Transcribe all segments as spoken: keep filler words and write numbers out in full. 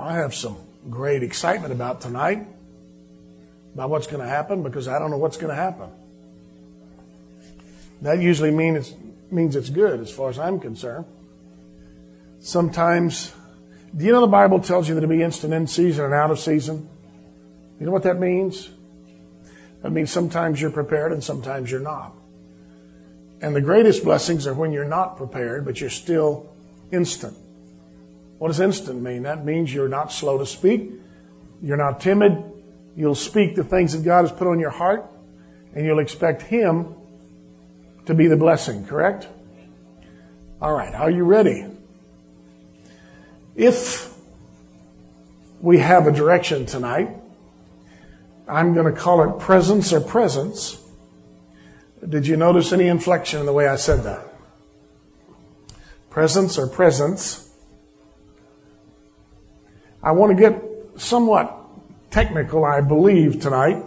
I have some great excitement about tonight, about what's going to happen, because I don't know what's going to happen. That usually mean it's, means it's good as far as I'm concerned. Sometimes, do you know the Bible tells you that to be instant in season and out of season? You know what that means? That means sometimes you're prepared and sometimes you're not. And the greatest blessings are when you're not prepared, but you're still instant. What does instant mean? That means you're not slow to speak. You're not timid. You'll speak the things that God has put on your heart, and you'll expect Him to be the blessing, correct? All right, are you ready? If we have a direction tonight, I'm going to call it presence or presence. Did you notice any inflection in the way I said that? Presence or presence. I want to get somewhat technical, I believe, tonight.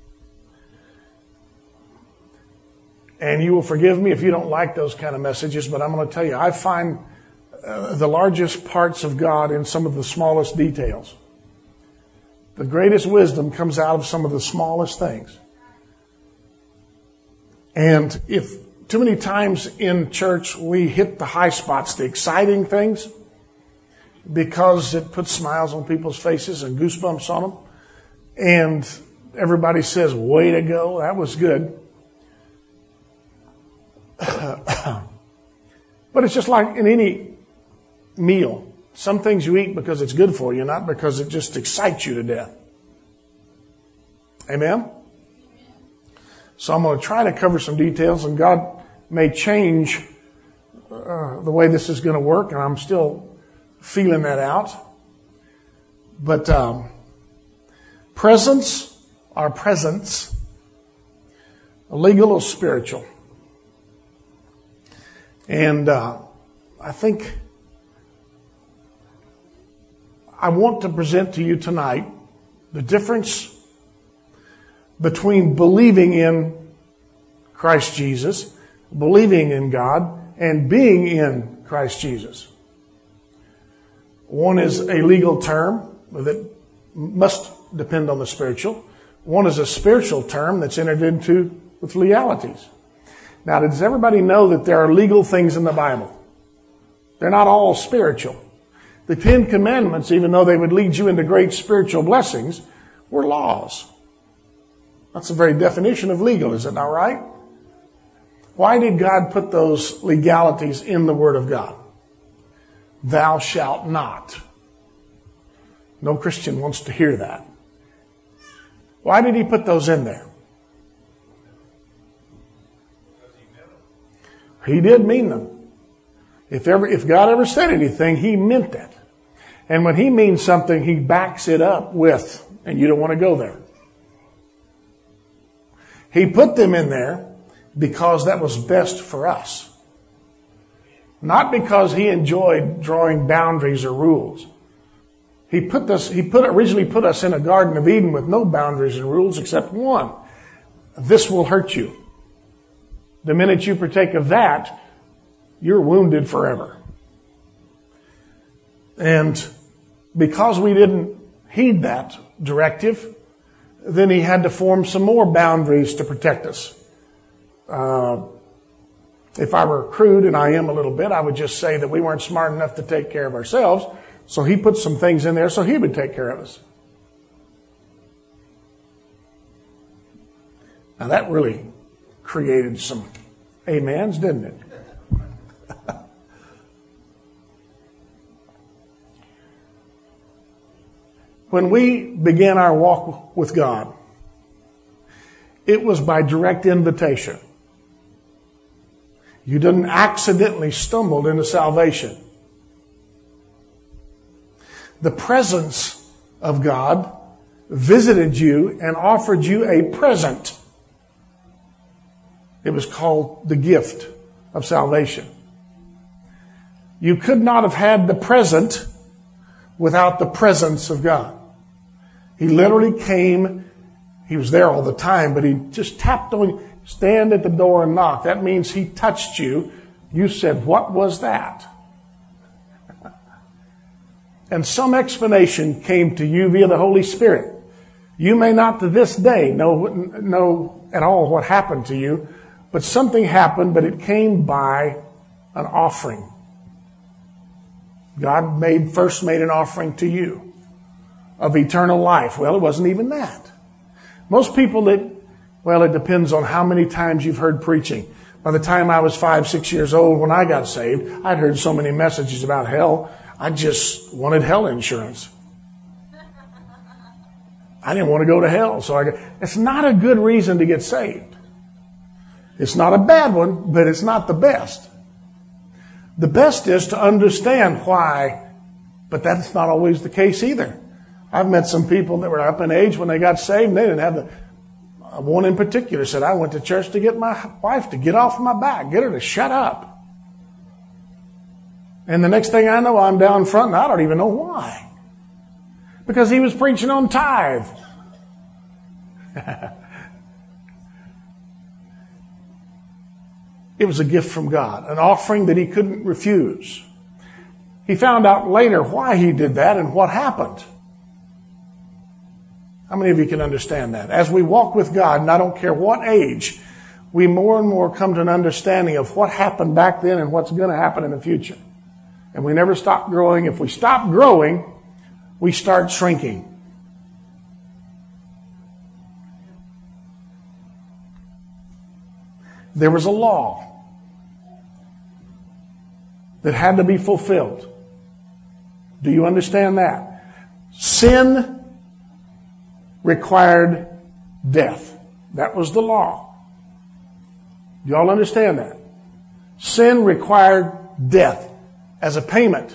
And you will forgive me if you don't like those kind of messages, but I'm going to tell you, I find uh, the largest parts of God in some of the smallest details. The greatest wisdom comes out of some of the smallest things. And if too many times in church we hit the high spots, the exciting things, because it puts smiles on people's faces and goosebumps on them, and everybody says, way to go, that was good. But it's just like in any meal. Some things you eat because it's good for you, not because it just excites you to death. Amen? So I'm going to try to cover some details, and God may change uh, the way this is going to work, and I'm still feeling that out. But um, presence, our presence, legal or spiritual. And uh, I think I want to present to you tonight the difference between believing in Christ Jesus, believing in God, and being in Christ Jesus. One is a legal term that must depend on the spiritual. One is a spiritual term that's entered into with legalities. Now, does everybody know that there are legal things in the Bible? They're not all spiritual. The Ten Commandments, even though they would lead you into great spiritual blessings, were laws. That's the very definition of legal, is it not right? Why did God put those legalities in the Word of God? Thou shalt not. No Christian wants to hear that. Why did He put those in there? He did mean them. If ever, if God ever said anything, He meant that. And when He means something, He backs it up with, and you don't want to go there. He put them in there because that was best for us. Not because He enjoyed drawing boundaries or rules. He put this, He put originally put us in a Garden of Eden with no boundaries and rules except one. This will hurt you. The minute you partake of that, you're wounded forever. And because we didn't heed that directive, then He had to form some more boundaries to protect us. Uh, if I were crude, and I am a little bit, I would just say that we weren't smart enough to take care of ourselves, so He put some things in there so He would take care of us. Now that really created some amens, didn't it? When we began our walk with God, it was by direct invitation. You didn't accidentally stumble into salvation. The presence of God visited you and offered you a present. It was called the gift of salvation. You could not have had the present without the presence of God. He literally came. He was there all the time, but He just tapped on you. Stand at the door and knock. That means He touched you. You said, what was that? and some explanation came to you via the Holy Spirit. You may not to this day know, know at all what happened to you, but something happened, but it came by an offering. God made first made an offering to you of eternal life. Well, it wasn't even that. Most people that, well, it depends on how many times you've heard preaching. By the time I was five, six years old when I got saved, I'd heard so many messages about hell, I just wanted hell insurance. I didn't want to go to hell. So I got, it's not a good reason to get saved. It's not a bad one, but it's not the best. The best is to understand why, but that's not always the case either. I've met some people that were up in age when they got saved, and they didn't have the, one in particular said, I went to church to get my wife to get off my back, get her to shut up. And the next thing I know, I'm down front, and I don't even know why. Because he was preaching on tithe. It was a gift from God, an offering that he couldn't refuse. He found out later why he did that and what happened. How many of you can understand that? As we walk with God, and I don't care what age, we more and more come to an understanding of what happened back then and what's going to happen in the future. And we never stop growing. If we stop growing, we start shrinking. There was a law that had to be fulfilled. Do you understand that? Sin required death. That was the law. Do y'all understand that? Sin required death as a payment.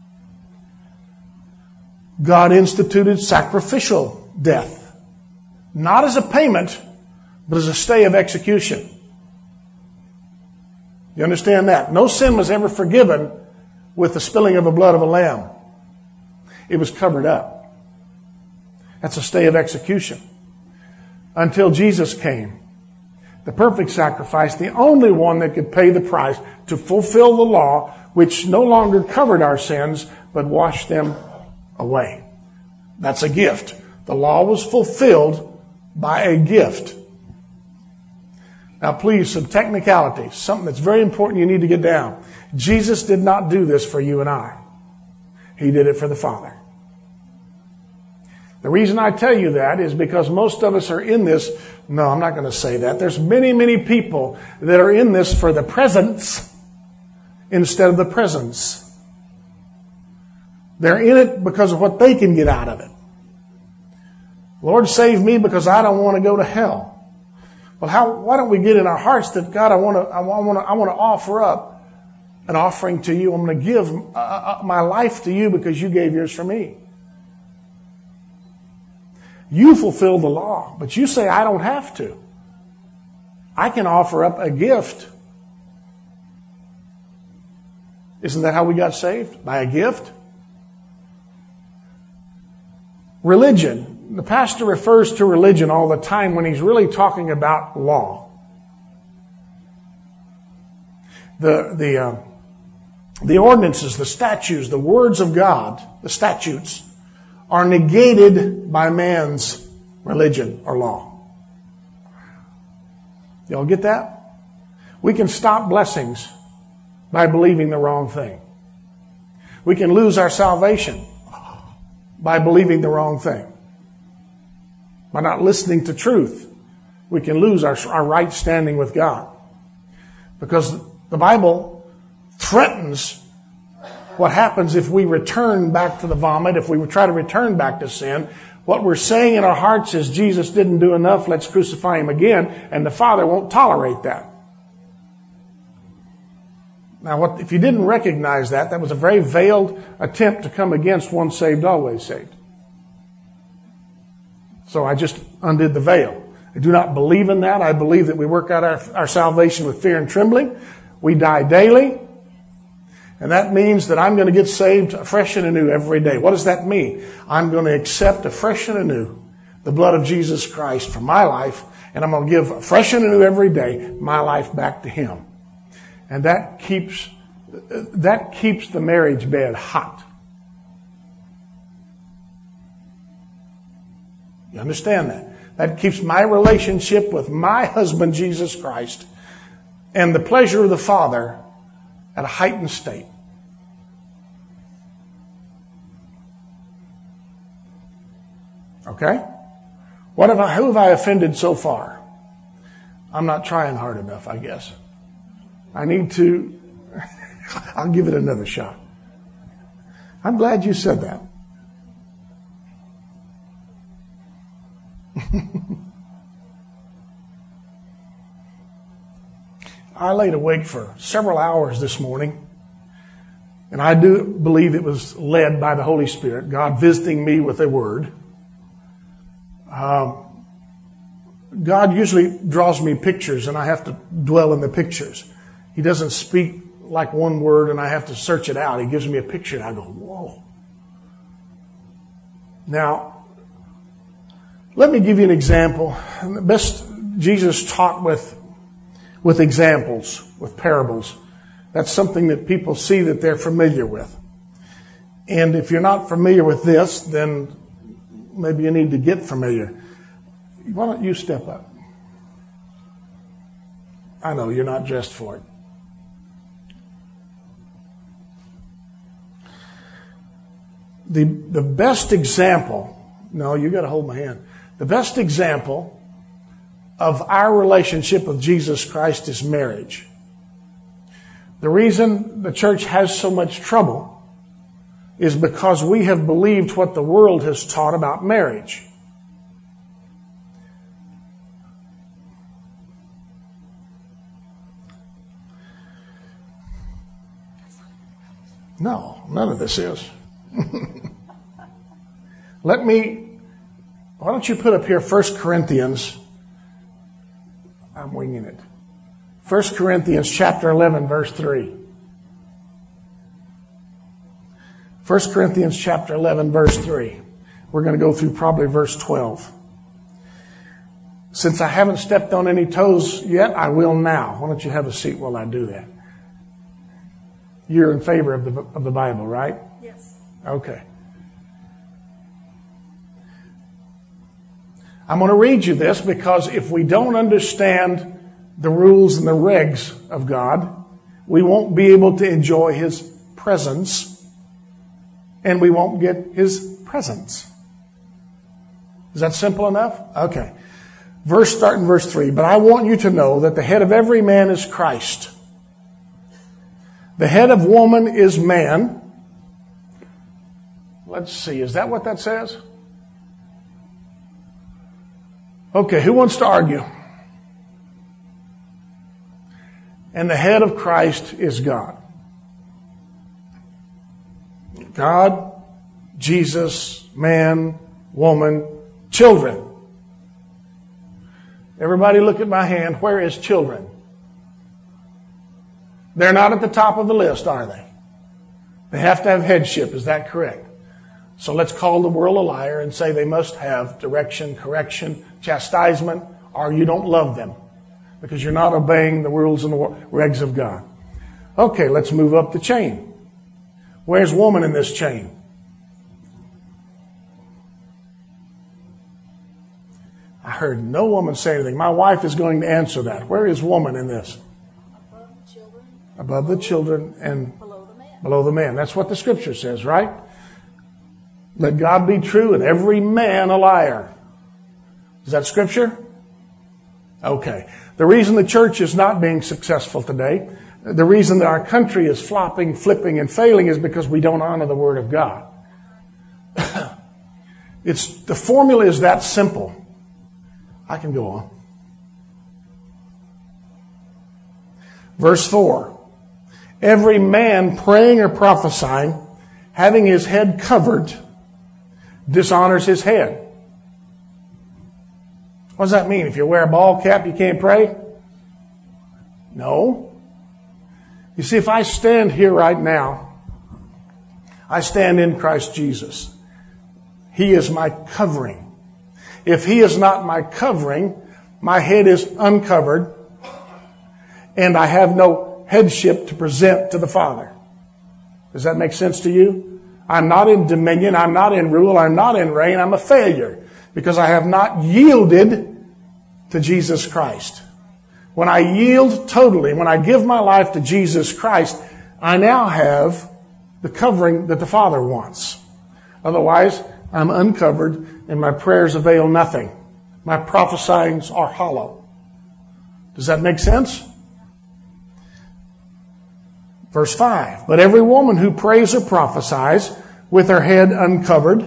God instituted sacrificial death. Not as a payment, but as a stay of execution. You understand that? No sin was ever forgiven with the spilling of the blood of a lamb. It was covered up. That's a stay of execution. Until Jesus came. The perfect sacrifice, the only one that could pay the price to fulfill the law, which no longer covered our sins, but washed them away. That's a gift. The law was fulfilled by a gift. Now please, some technicalities, something that's very important you need to get down. Jesus did not do this for you and I. He did it for the Father. The reason I tell you that is because most of us are in this. No, I'm not going to say that. There's many, many people that are in this for the presents instead of the presence. They're in it because of what they can get out of it. Lord, save me because I don't want to go to hell. Well, how? Why don't we get in our hearts that God, I want to, I want to, I want to offer up an offering to you. I'm going to give uh, my life to you because you gave yours for me. You fulfill the law, but you say I don't have to. I can offer up a gift. Isn't that how we got saved? By a gift? Religion. The pastor refers to religion all the time when he's really talking about law. The, the, uh, the ordinances, the statutes, the words of God, the statutes, are negated by man's religion or law. Y'all get that? We can stop blessings by believing the wrong thing. We can lose our salvation by believing the wrong thing. By not listening to truth, we can lose our, our right standing with God. Because the Bible threatens what happens if we return back to the vomit, if we try to return back to sin. What we're saying in our hearts is Jesus didn't do enough, let's crucify him again, and the Father won't tolerate that. Now, what, if you didn't recognize that, that was a very veiled attempt to come against once saved, always saved. So I just undid the veil. I do not believe in that. I believe that we work out our, our salvation with fear and trembling. We die daily. And that means that I'm going to get saved afresh and anew every day. What does that mean? I'm going to accept afresh and anew the blood of Jesus Christ for my life, and I'm going to give afresh and anew every day my life back to him. And that keeps, that keeps the marriage bed hot. You understand that? That keeps my relationship with my husband, Jesus Christ, and the pleasure of the Father at a heightened state. Okay? What have I, who have I offended so far? I'm not trying hard enough, I guess. I need to, I'll give it another shot. I'm glad you said that. I laid awake for several hours this morning, and I do believe it was led by the Holy Spirit, God visiting me with a word. Um, God usually draws me pictures, and I have to dwell in the pictures. He doesn't speak like one word, and I have to search it out. He gives me a picture, and I go, whoa. Now, let me give you an example. The best Jesus taught with, with examples, with parables. That's something that people see that they're familiar with. And if you're not familiar with this, then maybe you need to get familiar. Why don't you step up? I know you're not dressed for it. The, the best example, no, you got to hold my hand. The best example of our relationship with Jesus Christ is marriage. The reason the church has so much trouble is because we have believed what the world has taught about marriage. No, none of this is. Let me, why don't you put up here First Corinthians, I'm winging it. First Corinthians chapter eleven, verse three. First Corinthians chapter eleven, verse three. We're going to go through probably verse twelve. Since I haven't stepped on any toes yet, I will now. Why don't you have a seat while I do that? You're in favor of the of the Bible, right? Yes. Okay. I'm going to read you this because if we don't understand the rules and the regs of God, we won't be able to enjoy His presence, and we won't get His presence. Is that simple enough? Okay. Verse, start in verse three. But I want you to know that the head of every man is Christ. The head of woman is man. Let's see. Is that what that says? Okay, who wants to argue? And the head of Christ is God. God, Jesus, man, woman, children. Everybody look at my hand. Where is children? They're not at the top of the list, are they? They have to have headship. Is that correct? So let's call the world a liar and say they must have direction, correction, chastisement, or you don't love them because you're not obeying the rules and the regs of God. Okay, let's move up the chain. Where's woman in this chain? I heard no woman say anything. My wife is going to answer that. Where is woman in this? Above the children. Above the children and below the man. Below the man. That's what the scripture says, right? Let God be true and every man a liar. Is that scripture? Okay. The reason the church is not being successful today, the reason that our country is flopping, flipping, and failing is because we don't honor the Word of God. It's, the formula is that simple. I can go on. Verse four. Every man praying or prophesying, having his head covered, dishonors his head. What does that mean? If you wear a ball cap, you can't pray? No. You see, if I stand here right now, I stand in Christ Jesus. He is my covering. If He is not my covering, my head is uncovered, and I have no headship to present to the Father. Does that make sense to you? I'm not in dominion. I'm not in rule. I'm not in reign. I'm a failure because I have not yielded to Jesus Christ. When I yield totally, when I give my life to Jesus Christ, I now have the covering that the Father wants. Otherwise, I'm uncovered and my prayers avail nothing. My prophesyings are hollow. Does that make sense? Verse five, but every woman who prays or prophesies with her head uncovered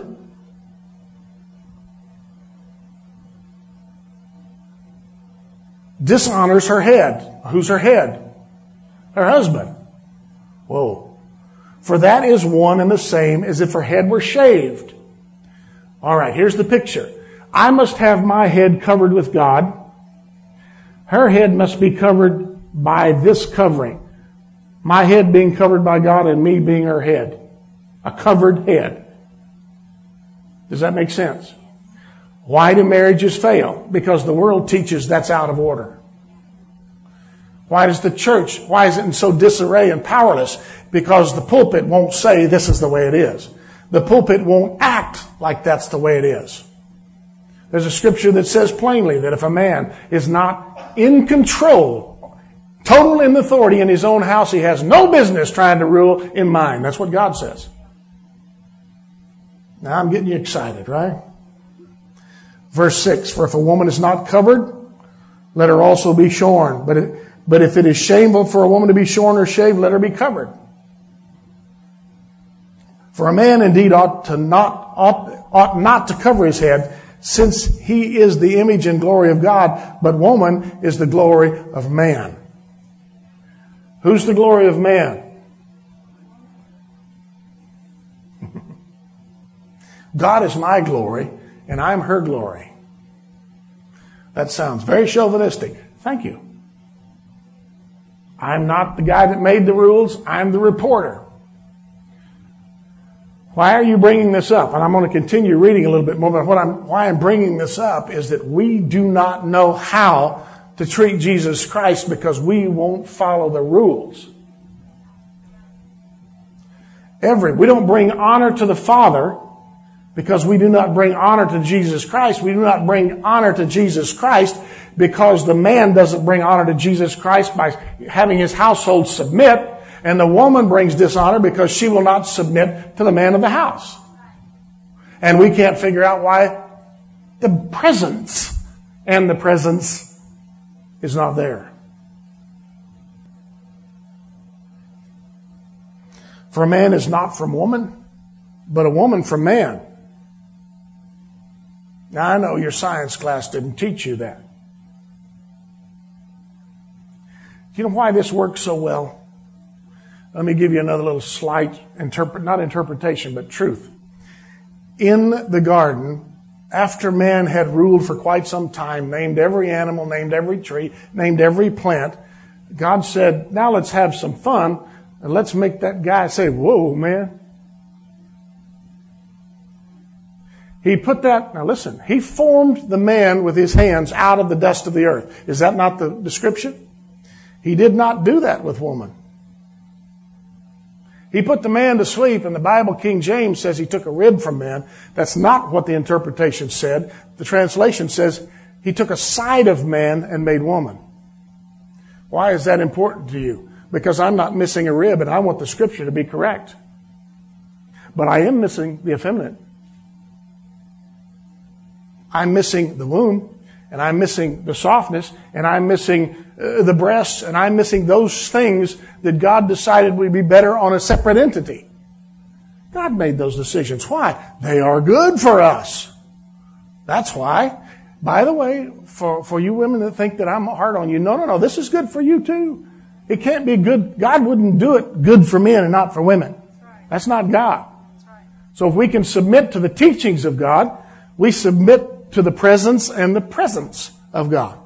dishonors her head. Who's her head? Her husband. Whoa. For that is one and the same as if her head were shaved. All right, here's the picture. I must have my head covered with God. Her head must be covered by this covering. My head being covered by God and me being her head. A covered head. Does that make sense? Why do marriages fail? Because the world teaches that's out of order. Why does the church, why is it in so disarray and powerless? Because the pulpit won't say this is the way it is. The pulpit won't act like that's the way it is. There's a scripture that says plainly that if a man is not in control, total in authority in his own house, he has no business trying to rule in mine. That's what God says. Now I'm getting you excited, right? Verse six, for if a woman is not covered, let her also be shorn. But it, but if it is shameful for a woman to be shorn or shaved, let her be covered. For a man indeed ought to not ought, ought not to cover his head, since he is the image and glory of God, but woman is the glory of man. Who's the glory of man? God is my glory, and I'm her glory. That sounds very chauvinistic. Thank you. I'm not the guy that made the rules. I'm the reporter. Why are you bringing this up? And I'm going to continue reading a little bit more, but what I'm, why I'm bringing this up is that we do not know how to treat Jesus Christ because we won't follow the rules. Every, we don't bring honor to the Father because we do not bring honor to Jesus Christ. We do not bring honor to Jesus Christ because the man doesn't bring honor to Jesus Christ by having his household submit, and the woman brings dishonor because she will not submit to the man of the house. And we can't figure out why the presence and the presence is not there. For a man is not from woman, but a woman from man. Now I know your science class didn't teach you that. Do you know why this works so well? Let me give you another little slight interpret, not interpretation, but truth. In the garden, after man had ruled for quite some time, named every animal, named every tree, named every plant, God said, now let's have some fun and let's make that guy say, whoa, man. He put that, now listen, he formed the man with his hands out of the dust of the earth. Is that not the description? He did not do that with woman. He put the man to sleep, and the Bible, King James, says he took a rib from man. That's not what the interpretation said. The translation says he took a side of man and made woman. Why is that important to you? Because I'm not missing a rib, and I want the scripture to be correct. But I am missing the effeminate. I'm missing the womb, and I'm missing the softness, and I'm missing uh, the breasts, and I'm missing those things that God decided would be better on a separate entity. God made those decisions. Why? They are good for us. That's why. By the way, for, for you women that think that I'm hard on you, no, no, no, this is good for you too. It can't be good. God wouldn't do it good for men and not for women. That's not God. So if we can submit to the teachings of God, we submit to the presence and the presence of God.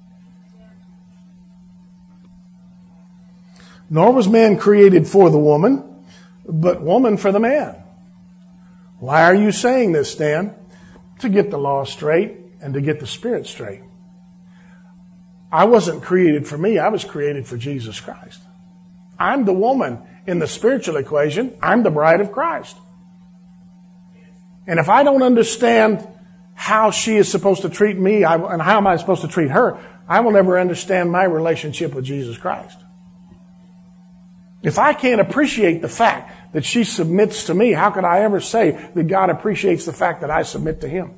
Nor was man created for the woman, but woman for the man. Why are you saying this, Stan? To get the law straight and to get the spirit straight. I wasn't created for me. I was created for Jesus Christ. I'm the woman in the spiritual equation. I'm the bride of Christ. And if I don't understand how she is supposed to treat me I, and how am I supposed to treat her, I will never understand my relationship with Jesus Christ. If I can't appreciate the fact that she submits to me, how could I ever say that God appreciates the fact that I submit to Him?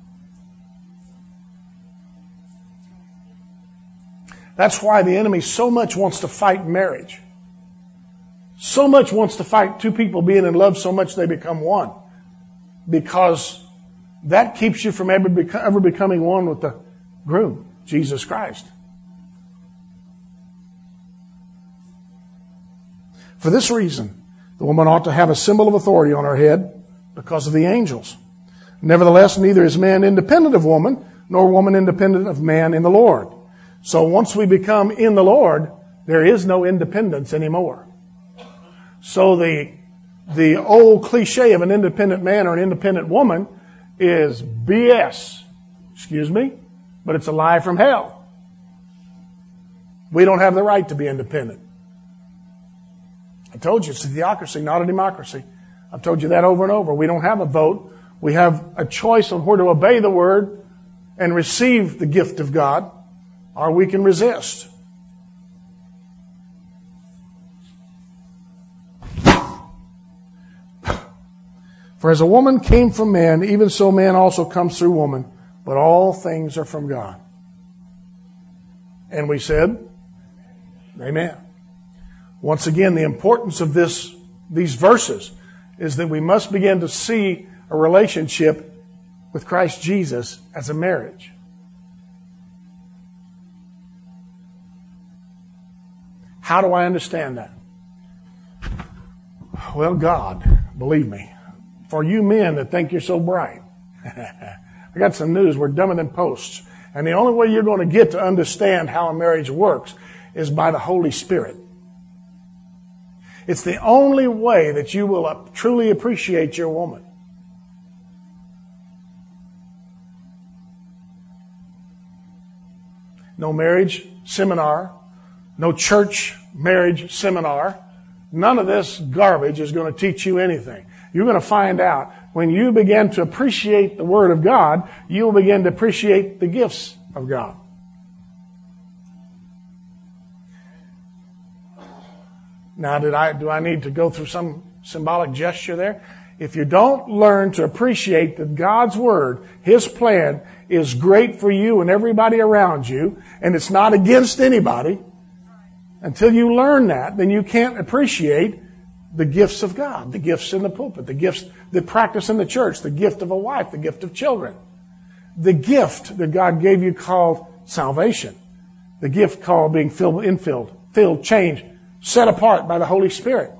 That's why the enemy so much wants to fight marriage. So much wants to fight two people being in love so much they become one. Because that keeps you from ever, beco- ever becoming one with the groom, Jesus Christ. For this reason, the woman ought to have a symbol of authority on her head because of the angels. Nevertheless, neither is man independent of woman, nor woman independent of man in the Lord. So once we become in the Lord, there is no independence anymore. So the, the old cliche of an independent man or an independent woman is B S. Excuse me, but it's a lie from hell. We don't have the right to be independent. I told you, it's a theocracy, not a democracy. I've told you that over and over. We don't have a vote. We have a choice on where to obey the word and receive the gift of God, or we can resist. For as a woman came from man, even so man also comes through woman, but all things are from God. And we said, amen. Once again, the importance of this, these verses is that we must begin to see a relationship with Christ Jesus as a marriage. How do I understand that? Well, God, believe me, for you men that think you're so bright, I got some news. We're dumber than posts. And the only way you're going to get to understand how a marriage works is by the Holy Spirit. It's the only way that you will truly appreciate your woman. No marriage seminar, no church marriage seminar. None of this garbage is going to teach you anything. You're going to find out when you begin to appreciate the Word of God, you will begin to appreciate the gifts of God. Now, did I, do I need to go through some symbolic gesture there? If you don't learn to appreciate that God's Word, His plan, is great for you and everybody around you, and it's not against anybody, until you learn that, then you can't appreciate the gifts of God, the gifts in the pulpit, the gifts that practice in the church, the gift of a wife, the gift of children, the gift that God gave you called salvation, the gift called being filled, infilled, filled, changed, set apart by the Holy Spirit.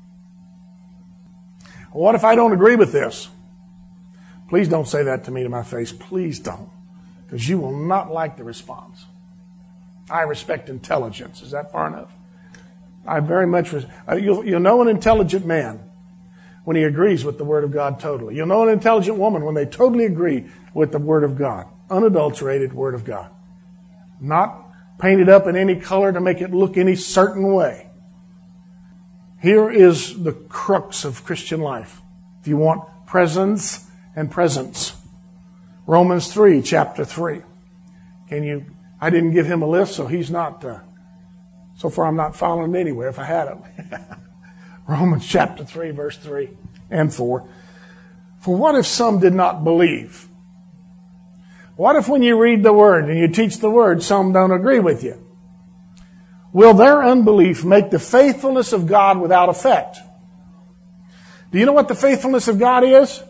What if I don't agree with this? Please don't say that to me to my face. Please don't. Because you will not like the response. I respect intelligence. Is that far enough? I very much, res- uh, you'll, you'll know an intelligent man when he agrees with the Word of God totally. You'll know an intelligent woman when they totally agree with the Word of God. Unadulterated Word of God. Not painted up in any color to make it look any certain way. Here is the crux of Christian life. If you want presence and presence. Romans three, chapter three. Can you, I didn't give him a list, so he's not, uh, so far I'm not following him anywhere if I had him. Romans chapter three, verse three and four. For what if some did not believe? What if when you read the Word and you teach the Word, some don't agree with you? Will their unbelief make the faithfulness of God without effect? Do you know what the faithfulness of God is?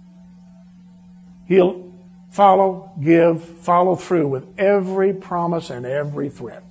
He'll follow, give, follow through with every promise and every threat.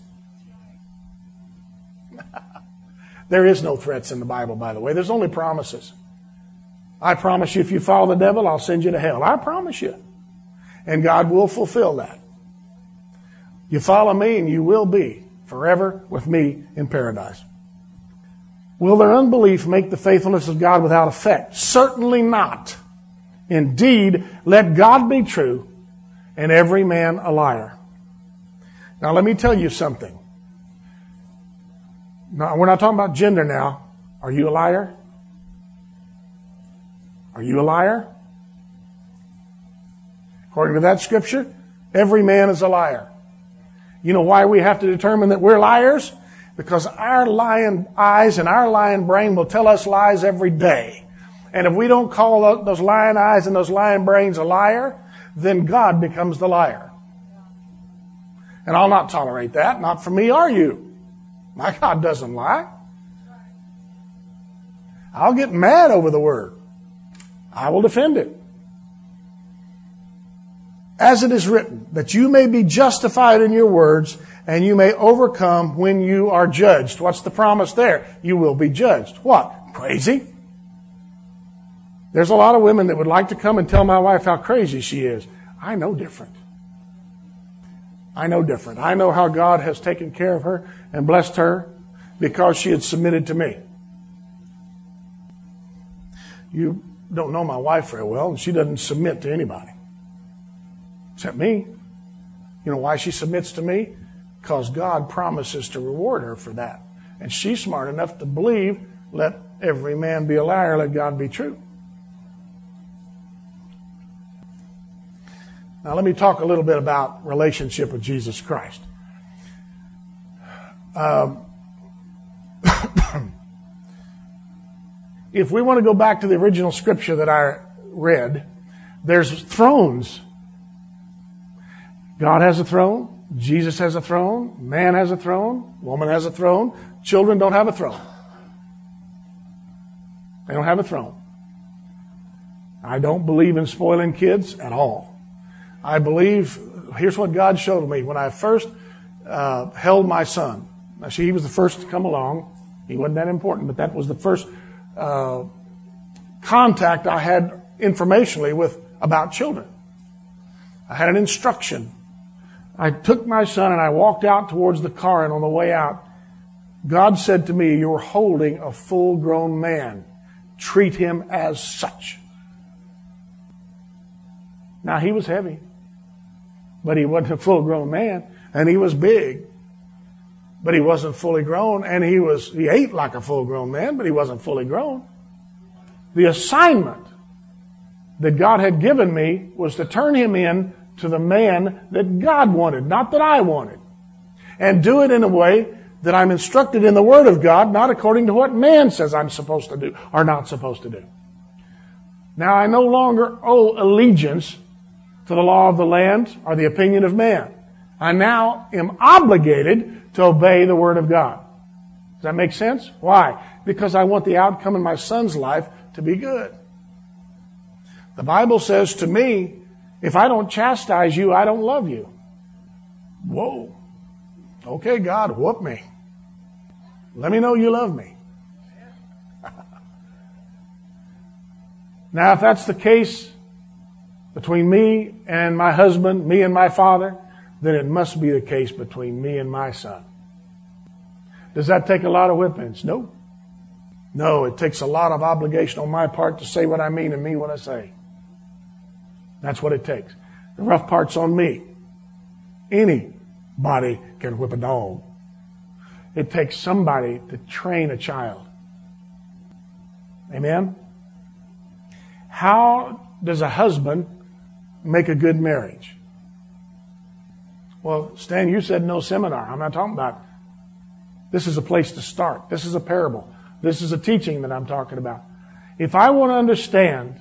There is no threats in the Bible, by the way. There's only promises. I promise you if you follow the devil, I'll send you to hell. I promise you. And God will fulfill that. You follow me and you will be forever with me in paradise. Will their unbelief make the faithfulness of God without effect? Certainly not. Indeed, let God be true and every man a liar. Now let me tell you something. Now, we're not talking about gender now. Are you a liar? Are you a liar? According to that scripture, every man is a liar. You know why we have to determine that we're liars? Because our lying eyes and our lying brain will tell us lies every day. And if we don't call those lying eyes and those lying brains a liar, then God becomes the liar. And I'll not tolerate that. Not for me or you. My God doesn't lie. I'll get mad over the word. I will defend it. As it is written, that you may be justified in your words, and you may overcome when you are judged. What's the promise there? You will be judged. What? Crazy? There's a lot of women that would like to come and tell my wife how crazy she is. I know different. I know different. I know how God has taken care of her and blessed her because she had submitted to me. You don't know my wife very well, and she doesn't submit to anybody. Except me. You know why she submits to me? Because God promises to reward her for that. And she's smart enough to believe, let every man be a liar, let God be true. Now let me talk a little bit about relationship with Jesus Christ. Um, if we want to go back to the original scripture that I read, there's thrones. God has a throne. Jesus has a throne. Man has a throne. Woman has a throne. Children don't have a throne. They don't have a throne. I don't believe in spoiling kids at all. I believe, here's what God showed me when I first uh, held my son. Now, see, he was the first to come along. He wasn't that important, but that was the first uh, contact I had informationally with about children. I had an instruction. I took my son and I walked out towards the car, and on the way out, God said to me, you're holding a full-grown man. Treat him as such. Now, he was heavy, but he wasn't a full-grown man, and he was big, but he wasn't fully grown, and he was he ate like a full-grown man, but he wasn't fully grown. The assignment that God had given me was to turn him in to the man that God wanted, not that I wanted. And do it in a way that I'm instructed in the Word of God, not according to what man says I'm supposed to do or not supposed to do. Now, I no longer owe allegiance to the law of the land or the opinion of man. I now am obligated to obey the Word of God. Does that make sense? Why? Because I want the outcome in my son's life to be good. The Bible says to me, if I don't chastise you, I don't love you. Whoa. Okay, God, whoop me. Let me know you love me. Now, if that's the case between me and my husband, me and my father, then it must be the case between me and my son. Does that take a lot of whippings? No. No, it takes a lot of obligation on my part to say what I mean and mean what I say. That's what it takes. The rough part's on me. Anybody can whip a dog. It takes somebody to train a child. Amen? How does a husband make a good marriage? Well, Stan, you said no seminar. I'm not talking about. This is a place to start. This is a parable. This is a teaching that I'm talking about. If I want to understand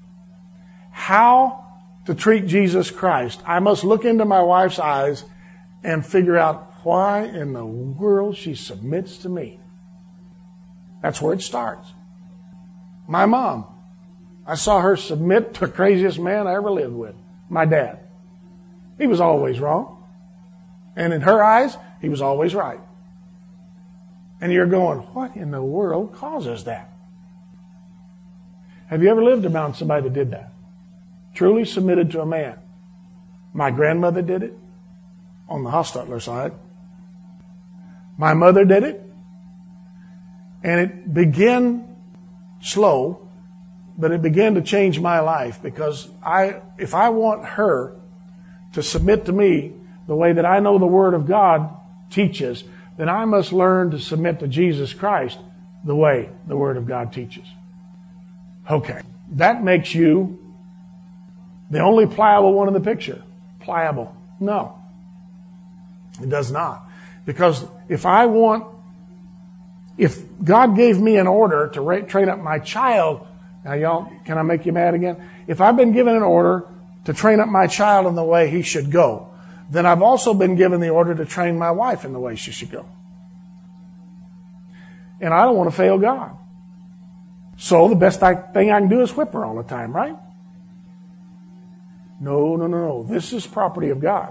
how to treat Jesus Christ, I must look into my wife's eyes and figure out why in the world she submits to me. That's where it starts. My mom, I saw her submit to the craziest man I ever lived with, my dad. He was always wrong. And in her eyes, he was always right. And you're going, what in the world causes that? Have you ever lived around somebody that did that? Truly submitted to a man. My grandmother did it on the Hostetler side. My mother did it. And it began slow, but it began to change my life because I, if I want her to submit to me the way that I know the Word of God teaches, then I must learn to submit to Jesus Christ the way the Word of God teaches. Okay. That makes you the only pliable one in the picture. Pliable. No. It does not. Because if I want, if God gave me an order to ra- train up my child, now y'all, can I make you mad again? If I've been given an order to train up my child in the way he should go, then I've also been given the order to train my wife in the way she should go. And I don't want to fail God. So the best I, thing I can do is whip her all the time, right? No, no, no, no. This is property of God.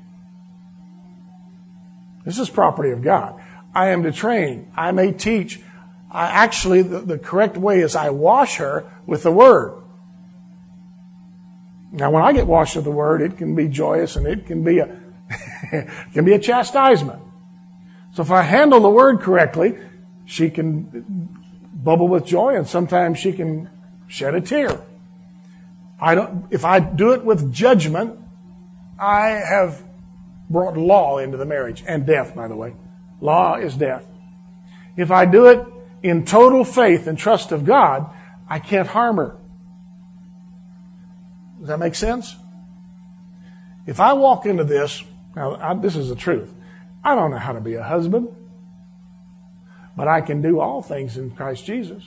This is property of God. I am to train. I may teach. I actually, the, the correct way is I wash her with the Word. Now, when I get washed with the Word, it can be joyous and it can be a, it can be a chastisement. So if I handle the Word correctly, she can bubble with joy, and sometimes she can shed a tear. I don't. If I do it with judgment, I have brought law into the marriage, and death, by the way. Law is death. If I do it in total faith and trust of God, I can't harm her. Does that make sense? If I walk into this, now I, this is the truth. I don't know how to be a husband. But I can do all things in Christ Jesus.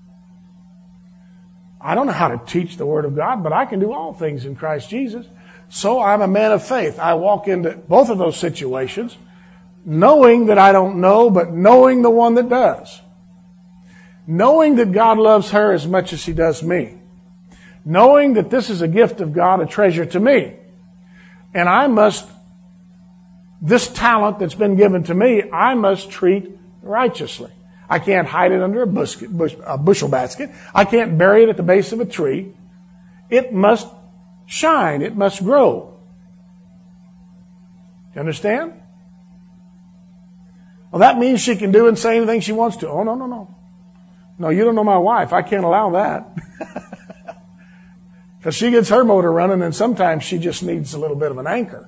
I don't know how to teach the Word of God, but I can do all things in Christ Jesus. So I'm a man of faith. I walk into both of those situations knowing that I don't know, but knowing the one that does. Knowing that God loves her as much as He does me. Knowing that this is a gift of God, a treasure to me. And I must, this talent that's been given to me, I must treat righteously. I can't hide it under a, bush, bush, a bushel basket. I can't bury it at the base of a tree. It must shine. It must grow. You understand? Well, that means she can do and say anything she wants to. Oh, no, no, no. No, you don't know my wife. I can't allow that. Because she gets her motor running, and sometimes she just needs a little bit of an anchor.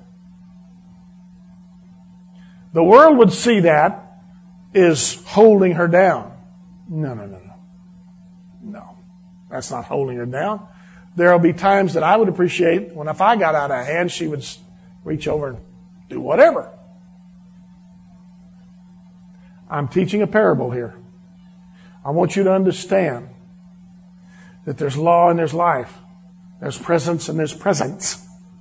The world would see that is holding her down. No, no, no, no. No. That's not holding her down. There will be times that I would appreciate when if I got out of hand, she would reach over and do whatever. I'm teaching a parable here. I want you to understand that there's law and there's life. There's presence and there's presence.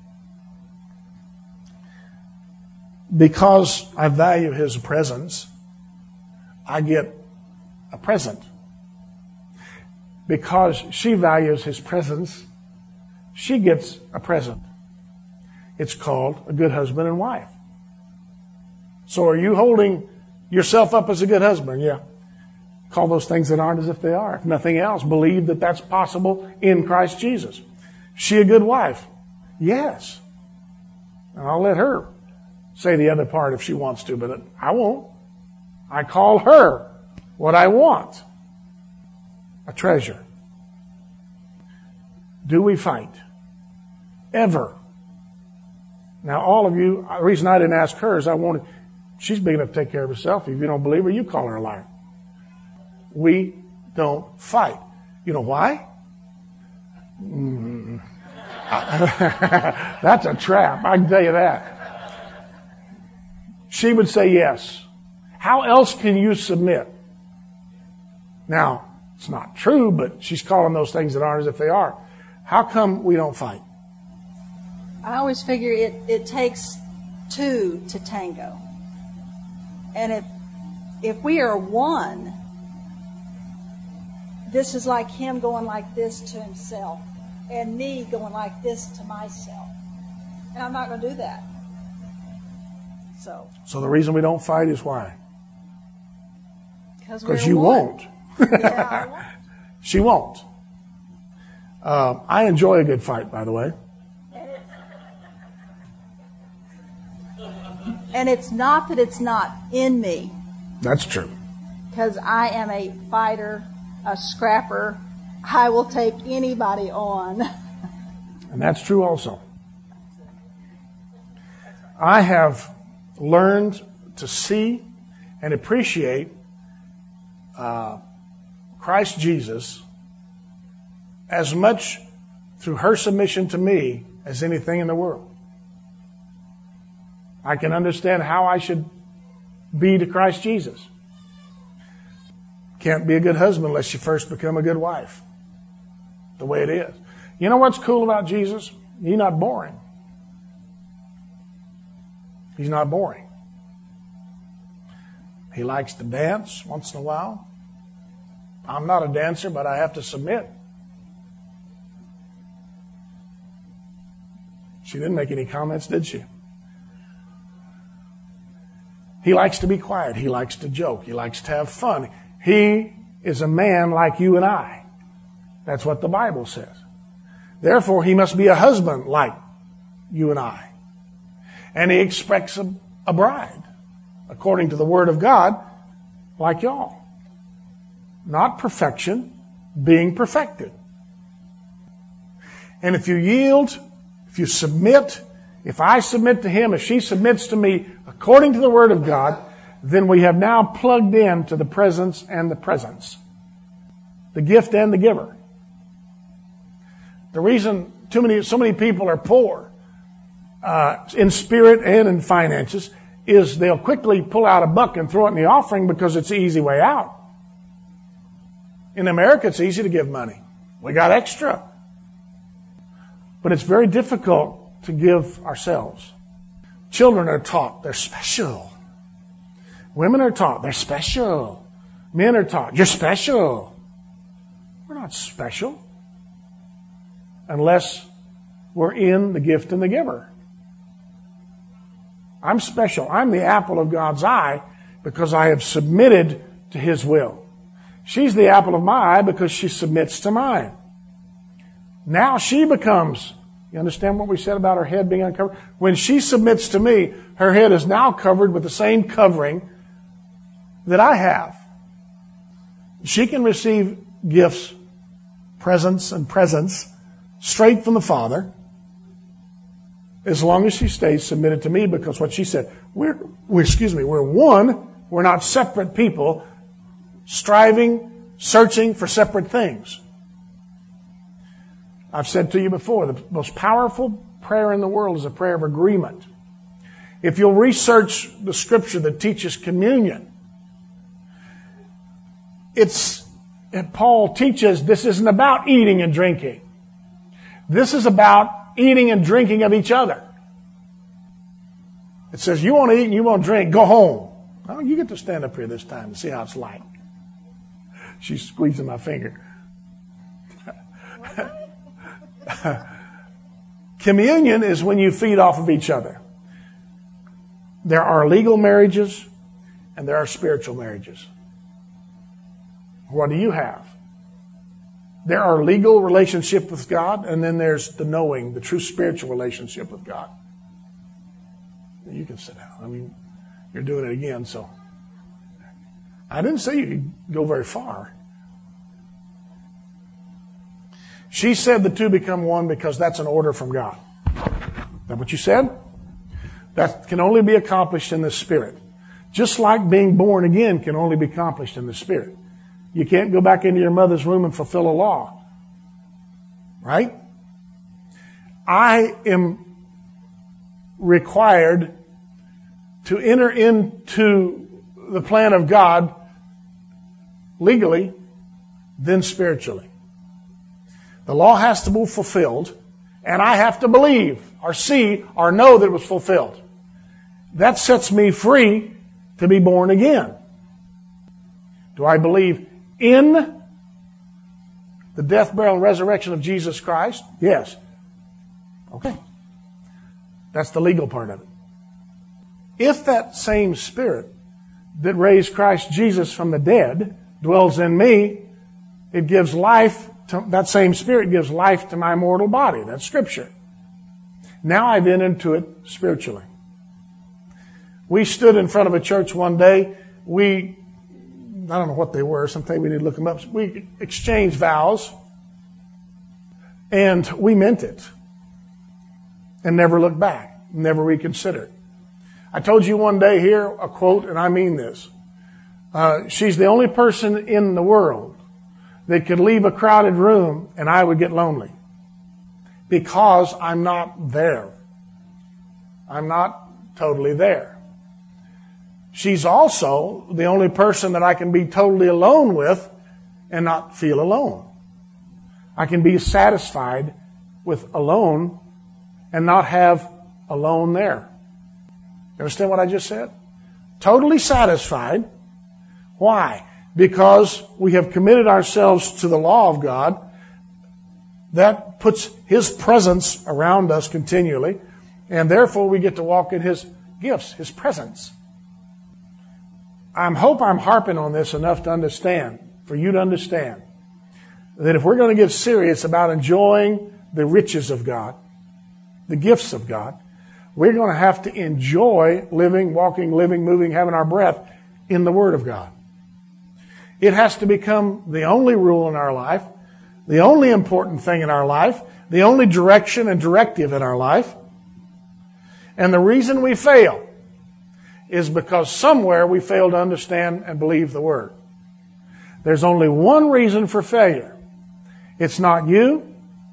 Because I value His presence, I get a present. Because she values His presence, she gets a present. It's called a good husband and wife. So are you holding yourself up as a good husband? Yeah. Call those things that aren't as if they are. If nothing else, believe that that's possible in Christ Jesus. She a good wife? Yes. And I'll let her say the other part if she wants to, but I won't. I call her what I want. A treasure. Do we fight? Ever? Now, all of you, the reason I didn't ask her is I wanted, she's big enough to take care of herself. If you don't believe her, you call her a liar. We don't fight. You know why? Mm. That's a trap. I can tell you that. She would say yes. How else can you submit? Now, it's not true, but she's calling those things that aren't as if they are. How come we don't fight? I always figure it, it takes two to tango. And if if we are one, this is like him going like this to himself and me going like this to myself. And I'm not going to do that. So, so the reason we don't fight is why? Because you one. won't. Yeah, I won't. She won't. Uh, I enjoy a good fight, by the way. And it's not that it's not in me. That's true. Because I am a fighter, a scrapper. I will take anybody on. And that's true also. I have learned to see and appreciate uh, Christ Jesus as much through her submission to me as anything in the world. I can understand how I should be to Christ Jesus. Can't be a good husband unless you first become a good wife. The way it is. You know what's cool about Jesus? He's not boring. He's not boring. He likes to dance once in a while. I'm not a dancer, but I have to submit. She didn't make any comments, did she? He likes to be quiet. He likes to joke. He likes to have fun. He is a man like you and I. That's what the Bible says. Therefore, he must be a husband like you and I. And he expects a, a bride, according to the Word of God, like y'all. Not perfection, being perfected. And if you yield, if you submit, if I submit to him, if she submits to me according to the Word of God, then we have now plugged in to the presence and the presence. The gift and the giver. The reason too many, so many people are poor uh, in spirit and in finances is they'll quickly pull out a buck and throw it in the offering because it's the easy way out. In America, it's easy to give money. We got extra. But it's very difficult to give ourselves. Children are taught they're special. Women are taught they're special. Men are taught you're special. We're not special unless we're in the gift and the giver. I'm special. I'm the apple of God's eye because I have submitted to His will. She's the apple of my eye because she submits to mine. Now she becomes, you understand what we said about her head being uncovered? When she submits to me, her head is now covered with the same covering that I have. She can receive gifts, presents and presents straight from the Father as long as she stays submitted to me, because what she said, we're, we're excuse me, we're one, we're not separate people striving, searching for separate things. I've said to you before, the most powerful prayer in the world is a prayer of agreement. If you'll research the scripture that teaches communion, it's, Paul teaches this isn't about eating and drinking. This is about eating and drinking of each other. It says, you want to eat and you want to drink, go home. Well, you get to stand up here this time and see how it's like. She's squeezing my finger. Communion is when you feed off of each other. There are legal marriages and there are spiritual marriages. What do you have? There are legal relationship with God, and then there's the knowing, the true spiritual relationship with God. You can sit down. I mean, you're doing it again, so. I didn't say you could go very far. She said the two become one because that's an order from God. Is that what you said? That can only be accomplished in the Spirit. Just like being born again can only be accomplished in the Spirit. You can't go back into your mother's womb and fulfill a law. Right? I am required to enter into the plan of God legally, then spiritually. The law has to be fulfilled, and I have to believe or see or know that it was fulfilled. That sets me free to be born again. Do I believe in the death, burial, and resurrection of Jesus Christ? Yes. Okay. That's the legal part of it. If that same Spirit that raised Christ Jesus from the dead dwells in me, it gives life to, that same Spirit gives life to my mortal body. That's Scripture. Now I've entered into it spiritually. We stood in front of a church one day. We I don't know what they were. Sometime we need to look them up. We exchanged vows, and we meant it, and never looked back, never reconsidered. I told you one day here a quote, and I mean this. Uh, she's the only person in the world that could leave a crowded room, and I would get lonely. because I'm not there. I'm not totally there. She's also the only person that I can be totally alone with and not feel alone. I can be satisfied with alone and not have alone there. You understand what I just said? Totally satisfied. Why? Because we have committed ourselves to the law of God. That puts His presence around us continually, and therefore we get to walk in His gifts, His presence. I hope I'm harping on this enough to understand, for you to understand, that if we're going to get serious about enjoying the riches of God, the gifts of God, we're going to have to enjoy living, walking, living, moving, having our breath in the Word of God. It has to become the only rule in our life, the only important thing in our life, the only direction and directive in our life. And the reason we fail is because somewhere we fail to understand and believe the Word. There's only one reason for failure. It's not you,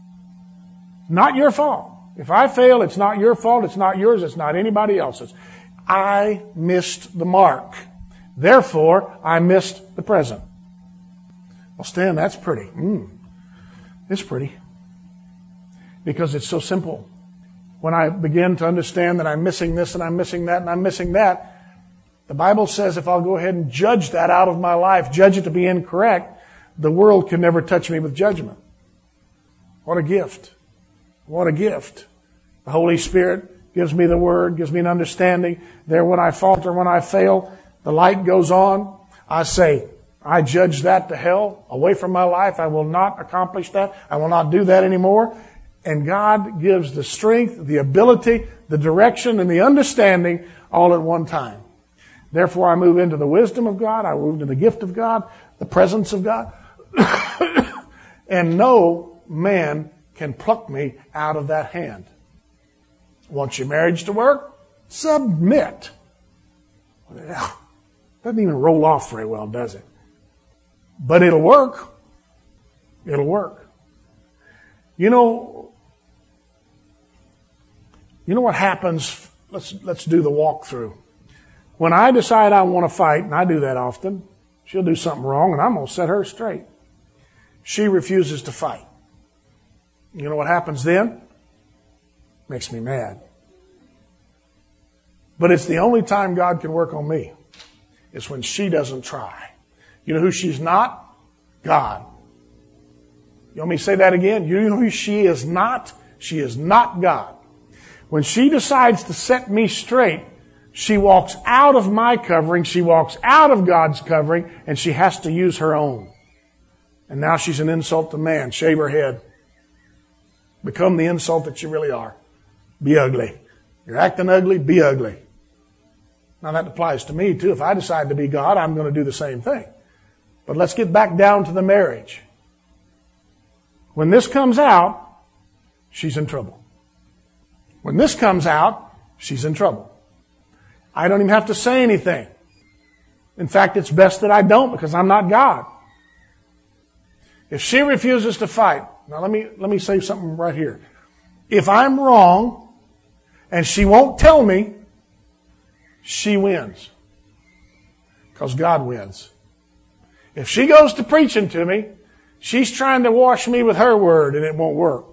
not your fault. If I fail, it's not your fault, it's not yours, it's not anybody else's. I missed the mark. Therefore, I missed the present. Well, Stan, that's pretty. Mm. It's pretty. Because it's so simple. When I begin to understand that I'm missing this and I'm missing that and I'm missing that, the Bible says if I'll go ahead and judge that out of my life, judge it to be incorrect, the world can never touch me with judgment. What a gift. What a gift. The Holy Spirit gives me the Word, gives me an understanding. There when I falter, when I fail, the light goes on. I say, I judge that to hell, away from my life. I will not accomplish that. I will not do that anymore. And God gives the strength, the ability, the direction, and the understanding all at one time. Therefore, I move into the wisdom of God. I move into the gift of God, the presence of God. And no man can pluck me out of that hand. Want your marriage to work? Submit. Well, doesn't even roll off very well, does it? But it'll work. It'll work. You know, you know what happens? Let's let's do the walkthrough. When I decide I want to fight, and I do that often, she'll do something wrong, and I'm going to set her straight. She refuses to fight. You know what happens then? Makes me mad. But it's the only time God can work on me. It's when she doesn't try. You know who she's not? God. You want me to say that again? You know who she is not? She is not God. When she decides to set me straight, she walks out of my covering, she walks out of God's covering, and she has to use her own. And now she's an insult to man. Shave her head. Become the insult that you really are. Be ugly. You're acting ugly, be ugly. Now that applies to me too. If I decide to be God, I'm going to do the same thing. But let's get back down to the marriage. When this comes out, she's in trouble. When this comes out, she's in trouble. I don't even have to say anything. In fact, it's best that I don't because I'm not God. If she refuses to fight, now let me let me say something right here. If I'm wrong and she won't tell me, she wins. Because God wins. If she goes to preaching to me, she's trying to wash me with her word and it won't work.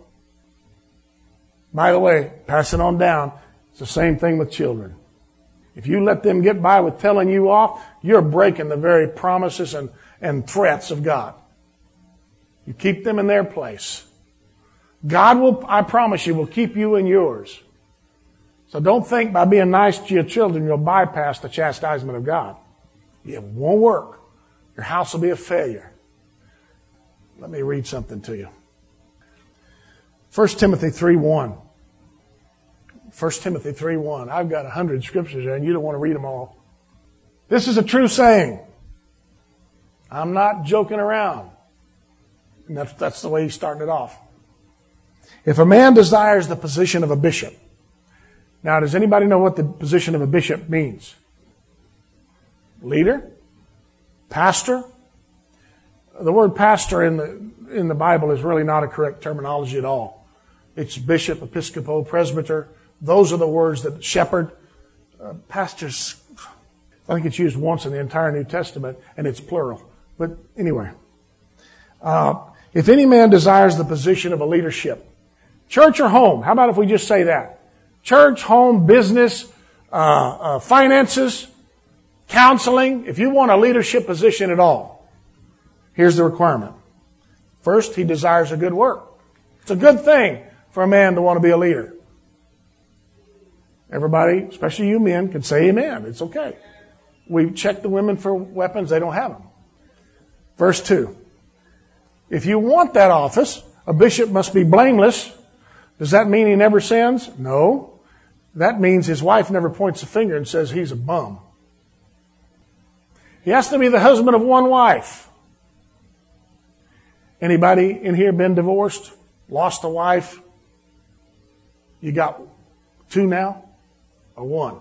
By the way, pass it on down. It's the same thing with children. If you let them get by with telling you off, you're breaking the very promises and, and threats of God. You keep them in their place. God will, I promise you, will keep you in yours. So don't think by being nice to your children you'll bypass the chastisement of God. It won't work. Your house will be a failure. Let me read something to you. First Timothy three one. First Timothy three one. I've got a hundred scriptures there and you don't want to read them all. This is a true saying. I'm not joking around. And that's, that's the way he's starting it off. If a man desires the position of a bishop. Now, does anybody know what the position of a bishop means? Leader? Pastor? The word pastor in the in the Bible is really not a correct terminology at all. It's bishop, episcopal, presbyter. Those are the words that shepherd, uh, pastors, I think it's used once in the entire New Testament, and it's plural. But anyway, uh, if any man desires the position of a leadership, church or home, how about if we just say that? Church, home, business, uh, uh, finances, counseling. If you want a leadership position at all, here's the requirement. First, he desires a good work. It's a good thing for a man to want to be a leader. Everybody, especially you men, can say amen. It's okay. We check the women for weapons. They don't have them. Verse two. If you want that office, a bishop must be blameless. Does that mean he never sins? No. That means his wife never points a finger and says he's a bum. He has to be the husband of one wife. Anybody in here been divorced? Lost a wife? You got two now? Or one?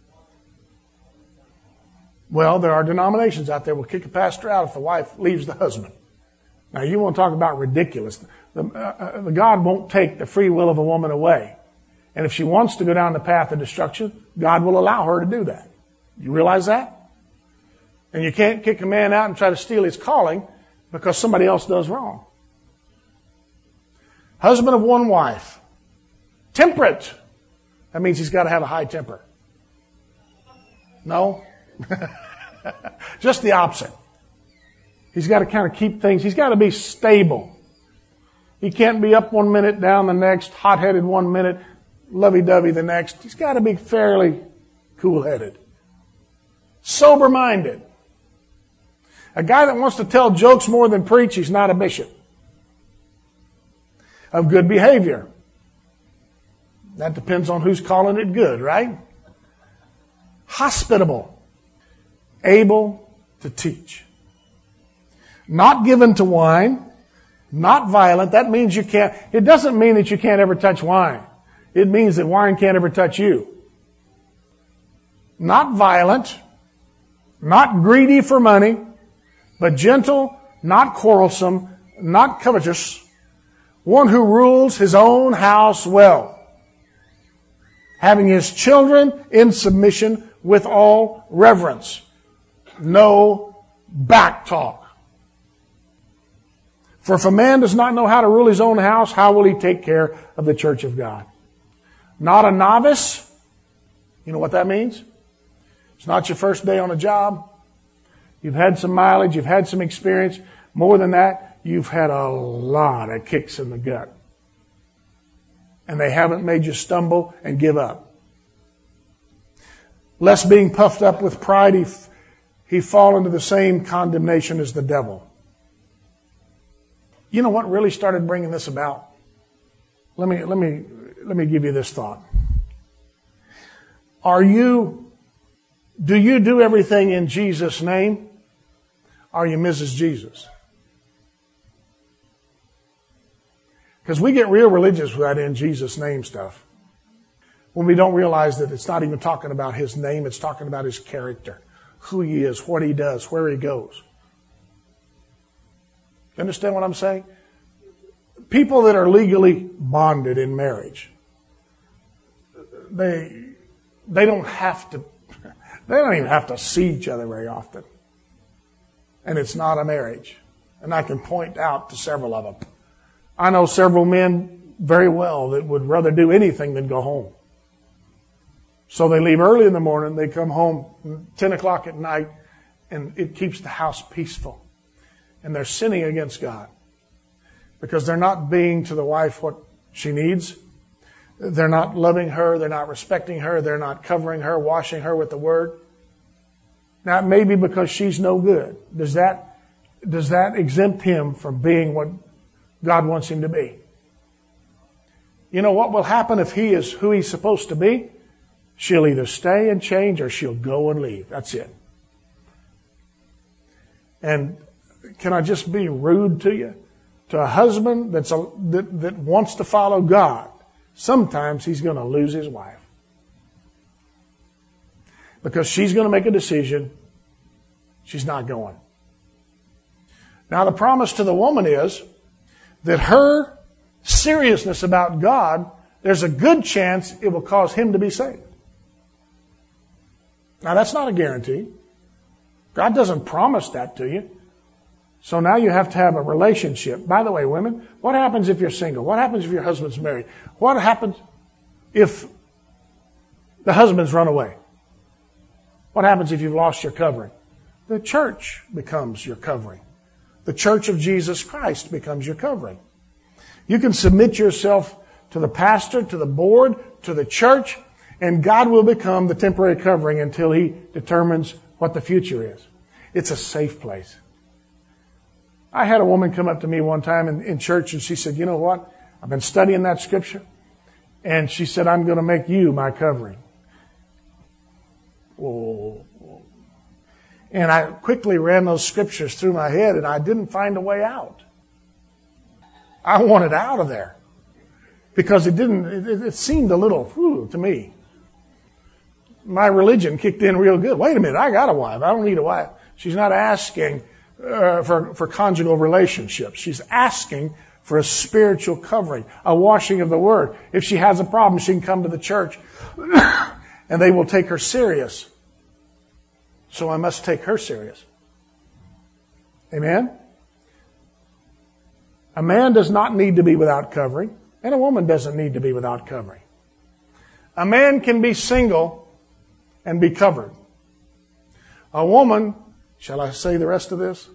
Well, there are denominations out there that will kick a pastor out if the wife leaves the husband. Now, you want to talk about ridiculous. The, uh, the God won't take the free will of a woman away. And if she wants to go down the path of destruction, God will allow her to do that. You realize that? And you can't kick a man out and try to steal his calling because somebody else does wrong. Husband of one wife. Temperate. That means he's got to have a high temper. No? Just the opposite. He's got to kind of keep things, he's got to be stable. He can't be up one minute, down the next, hot-headed one minute, lovey-dovey the next. He's got to be fairly cool-headed. Sober-minded. A guy that wants to tell jokes more than preach, he's not a bishop. Of good behavior. That depends on who's calling it good, right? Hospitable. Able to teach. Not given to wine. Not violent. That means you can't, it doesn't mean that you can't ever touch wine. It means that wine can't ever touch you. Not violent. Not greedy for money. But gentle, not quarrelsome, not covetous. One who rules his own house well. Having his children in submission with all reverence. No back talk. For if a man does not know how to rule his own house, how will he take care of the church of God? Not a novice. You know what that means? It's not your first day on a job. You've had some mileage. You've had some experience. More than that, you've had a lot of kicks in the gut. And they haven't made you stumble and give up. Lest being puffed up with pride, he, he fall into the same condemnation as the devil. You know what really started bringing this about? Let me, let me, let me give you this thought. Are you, do you do everything in Jesus' name? Are you Missus Jesus? Because we get real religious with that in Jesus' name stuff. When we don't realize that it's not even talking about His name, it's talking about His character. Who He is, what He does, where He goes. You understand what I'm saying? People that are legally bonded in marriage, they, they don't have to, they don't even have to see each other very often. And it's not a marriage. And I can point out to several of them. I know several men very well that would rather do anything than go home. So they leave early in the morning, they come home ten o'clock at night, and it keeps the house peaceful. And they're sinning against God. Because they're not being to the wife what she needs. They're not loving her, they're not respecting her, they're not covering her, washing her with the Word. Now, it may be because she's no good. Does that, does that exempt him from being what God wants him to be? You know what will happen if he is who he's supposed to be? She'll either stay and change or she'll go and leave. That's it. And can I just be rude to you? To a husband that's a, that, that wants to follow God, sometimes he's going to lose his wife. Because she's going to make a decision. She's not going. Now the promise to the woman is that her seriousness about God, there's a good chance it will cause him to be saved. Now, that's not a guarantee. God doesn't promise that to you. So now you have to have a relationship. By the way, women, what happens if you're single? What happens if your husband's married? What happens if the husband's run away? What happens if you've lost your covering? The church becomes your covering. The church of Jesus Christ becomes your covering. You can submit yourself to the pastor, to the board, to the church, and God will become the temporary covering until he determines what the future is. It's a safe place. I had a woman come up to me one time in, in church and she said, you know what? I've been studying that scripture. And she said, I'm going to make you my covering. Whoa. And I quickly ran those scriptures through my head and I didn't find a way out. I wanted out of there. Because it didn't, it, it seemed a little, whew, to me. My religion kicked in real good. Wait a minute, I got a wife. I don't need a wife. She's not asking uh, for, for conjugal relationships. She's asking for a spiritual covering, a washing of the Word. If she has a problem, she can come to the church and they will take her serious. So I must take her serious. Amen? A man does not need to be without covering, and a woman doesn't need to be without covering. A man can be single and be covered. A woman, shall I say the rest of this?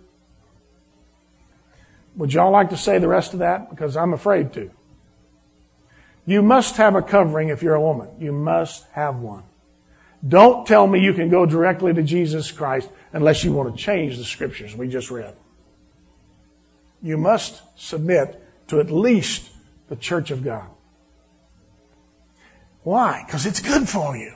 Would y'all like to say the rest of that? Because I'm afraid to. You must have a covering if you're a woman. You must have one. Don't tell me you can go directly to Jesus Christ unless you want to change the scriptures we just read. You must submit to at least the church of God. Why? Because it's good for you.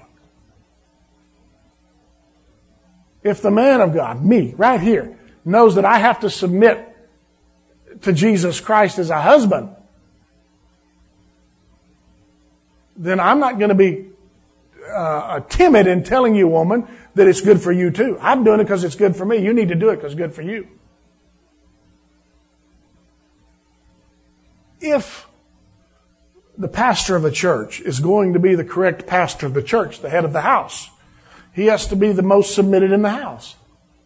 If the man of God, me, right here, knows that I have to submit to Jesus Christ as a husband, then I'm not going to be uh, timid in telling you, woman, that it's good for you too. I'm doing it because it's good for me. You need to do it because it's good for you. If the pastor of a church is going to be the correct pastor of the church, the head of the house, he has to be the most submitted in the house.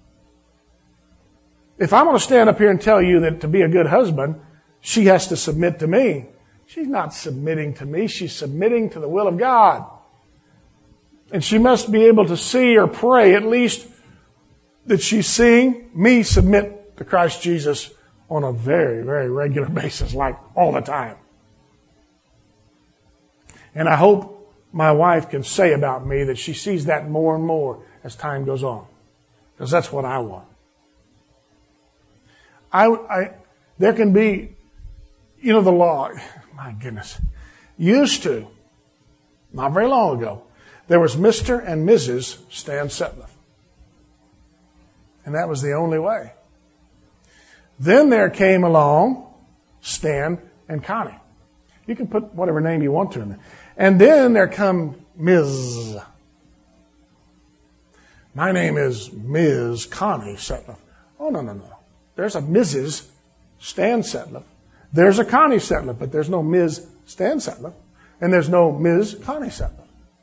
If I'm going to stand up here and tell you that to be a good husband, she has to submit to me, she's not submitting to me. She's submitting to the will of God. And she must be able to see or pray at least that she's seeing me submit to Christ Jesus on a very, very regular basis, like all the time. And I hope my wife can say about me that she sees that more and more as time goes on. Because that's what I want. I, I, there can be, you know, the law, my goodness, used to, not very long ago, there was Mister and Missus Stan Setliff. And that was the only way. Then there came along Stan and Connie. You can put whatever name you want to in there. And then there come Miz My name is Miz Connie Setliff. Oh, no, no, no. There's a Missus Stan Setliff. There's a Connie Setliff, but there's no Miz Stan Setliff. And there's no Miz Connie Setliff.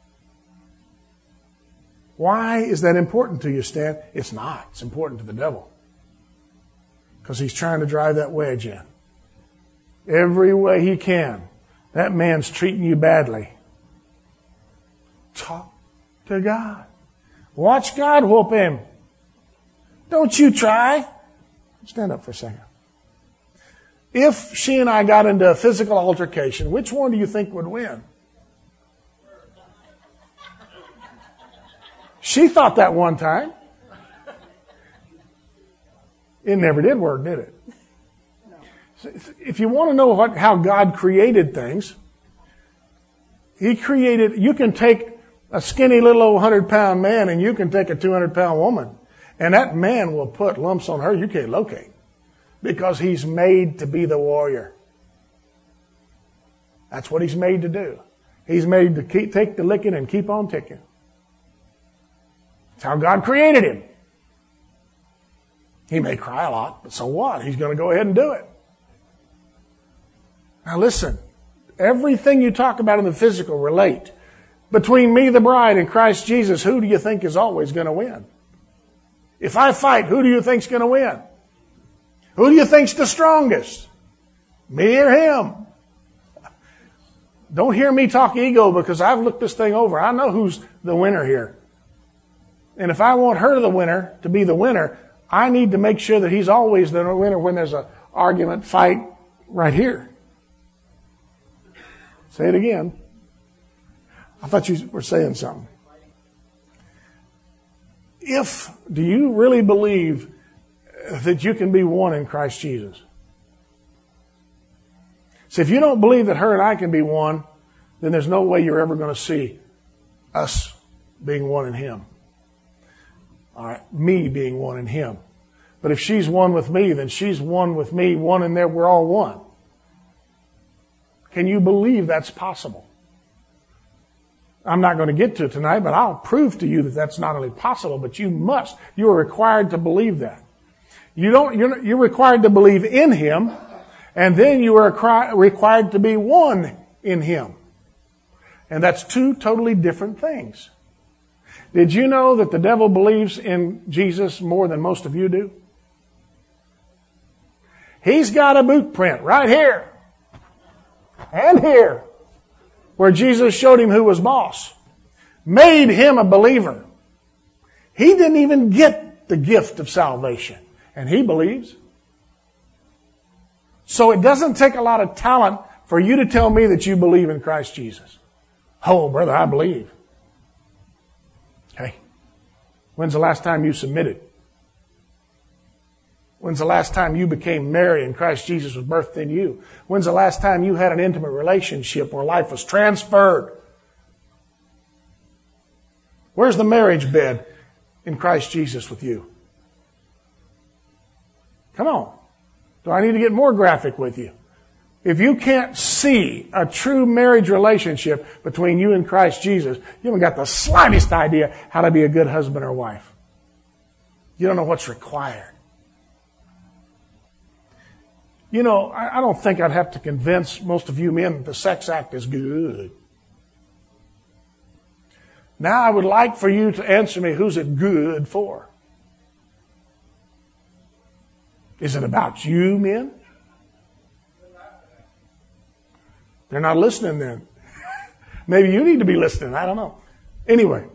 Why is that important to you, Stan? It's not. It's important to the devil. Because he's trying to drive that wedge in. Every way he can. That man's treating you badly. Talk to God. Watch God whoop him. Don't you try. Stand up for a second. If she and I got into a physical altercation, which one do you think would win? She thought that one time. It never did work, did it? If you want to know what, how God created things, He created, you can take a skinny little old one hundred pound man and you can take a two hundred pound woman. And that man will put lumps on her you can't locate. Because he's made to be the warrior. That's what he's made to do. He's made to keep, take the licking and keep on ticking. That's how God created him. He may cry a lot, but so what? He's going to go ahead and do it. Now listen, everything you talk about in the physical relate. Between me, the bride, and Christ Jesus, who do you think is always going to win? If I fight, who do you think's going to win? Who do you think's the strongest? Me or him? Don't hear me talk ego, because I've looked this thing over. I know who's the winner here. And if I want her, the winner, to be the winner, I need to make sure that he's always the winner when there's an argument, fight right here. Say it again. I thought you were saying something. If, do you really believe that you can be one in Christ Jesus? So if you don't believe that her and I can be one, then there's no way you're ever going to see us being one in him. All right, me being one in him. But if she's one with me, then she's one with me, one in there, we're all one. Can you believe that's possible? I'm not going to get to it tonight, but I'll prove to you that that's not only possible, but you must. You are required to believe that. You don't, you're, you're required to believe in him, and then you are required to be one in him. And that's two totally different things. Did you know that the devil believes in Jesus more than most of you do? He's got a boot print right here and here where Jesus showed him who was boss. Made him a believer. He didn't even get the gift of salvation, and he believes. So it doesn't take a lot of talent for you to tell me that you believe in Christ Jesus. Oh, brother, I believe. Okay. When's the last time you submitted? When's the last time you became Mary and Christ Jesus was birthed in you? When's the last time you had an intimate relationship where life was transferred? Where's the marriage bed in Christ Jesus with you? Come on. Do I need to get more graphic with you? If you can't see a true marriage relationship between you and Christ Jesus, you haven't got the slightest idea how to be a good husband or wife. You don't know what's required. You know, I don't think I'd have to convince most of you men that the sex act is good. Now I would like for you to answer me, who's it good for? Is it about you, men? They're not listening then. Maybe you need to be listening. I don't know. Anyway,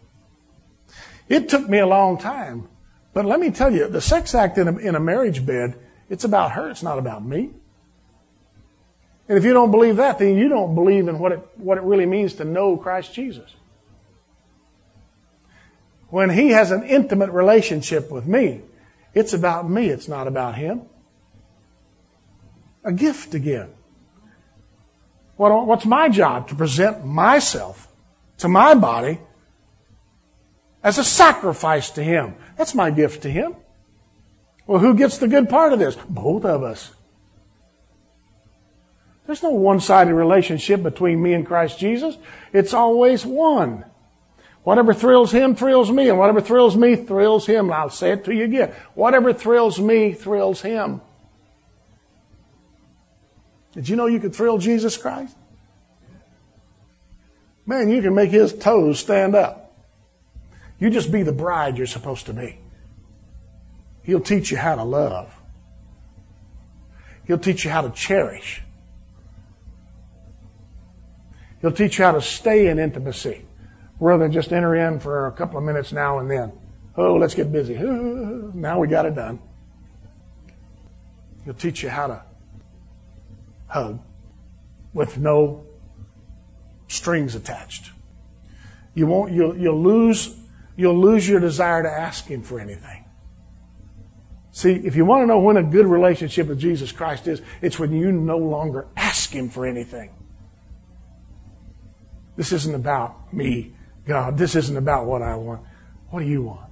it took me a long time. But let me tell you, the sex act in a, in a marriage bed, it's about her. It's not about me. And if you don't believe that, then you don't believe in what it, what it really means to know Christ Jesus. When he has an intimate relationship with me, it's about me. It's not about him. A gift again. What, what's my job? To present myself to my body as a sacrifice to him. That's my gift to him. Well, who gets the good part of this? Both of us. There's no one-sided relationship between me and Christ Jesus. It's always one. Whatever thrills him thrills me, and whatever thrills me thrills him. And I'll say it to you again. Whatever thrills me thrills him. Did you know you could thrill Jesus Christ? Man, you can make his toes stand up. You just be the bride you're supposed to be. He'll teach you how to love. He'll teach you how to cherish. He'll teach you how to stay in intimacy rather than just enter in for a couple of minutes now and then. Oh, let's get busy. Now we got it done. He'll teach you how to hug with no strings attached. You won't. You'll, you'll lose. You'll lose your desire to ask him for anything. See, if you want to know when a good relationship with Jesus Christ is, it's when you no longer ask him for anything. This isn't about me, God. This isn't about what I want. What do you want?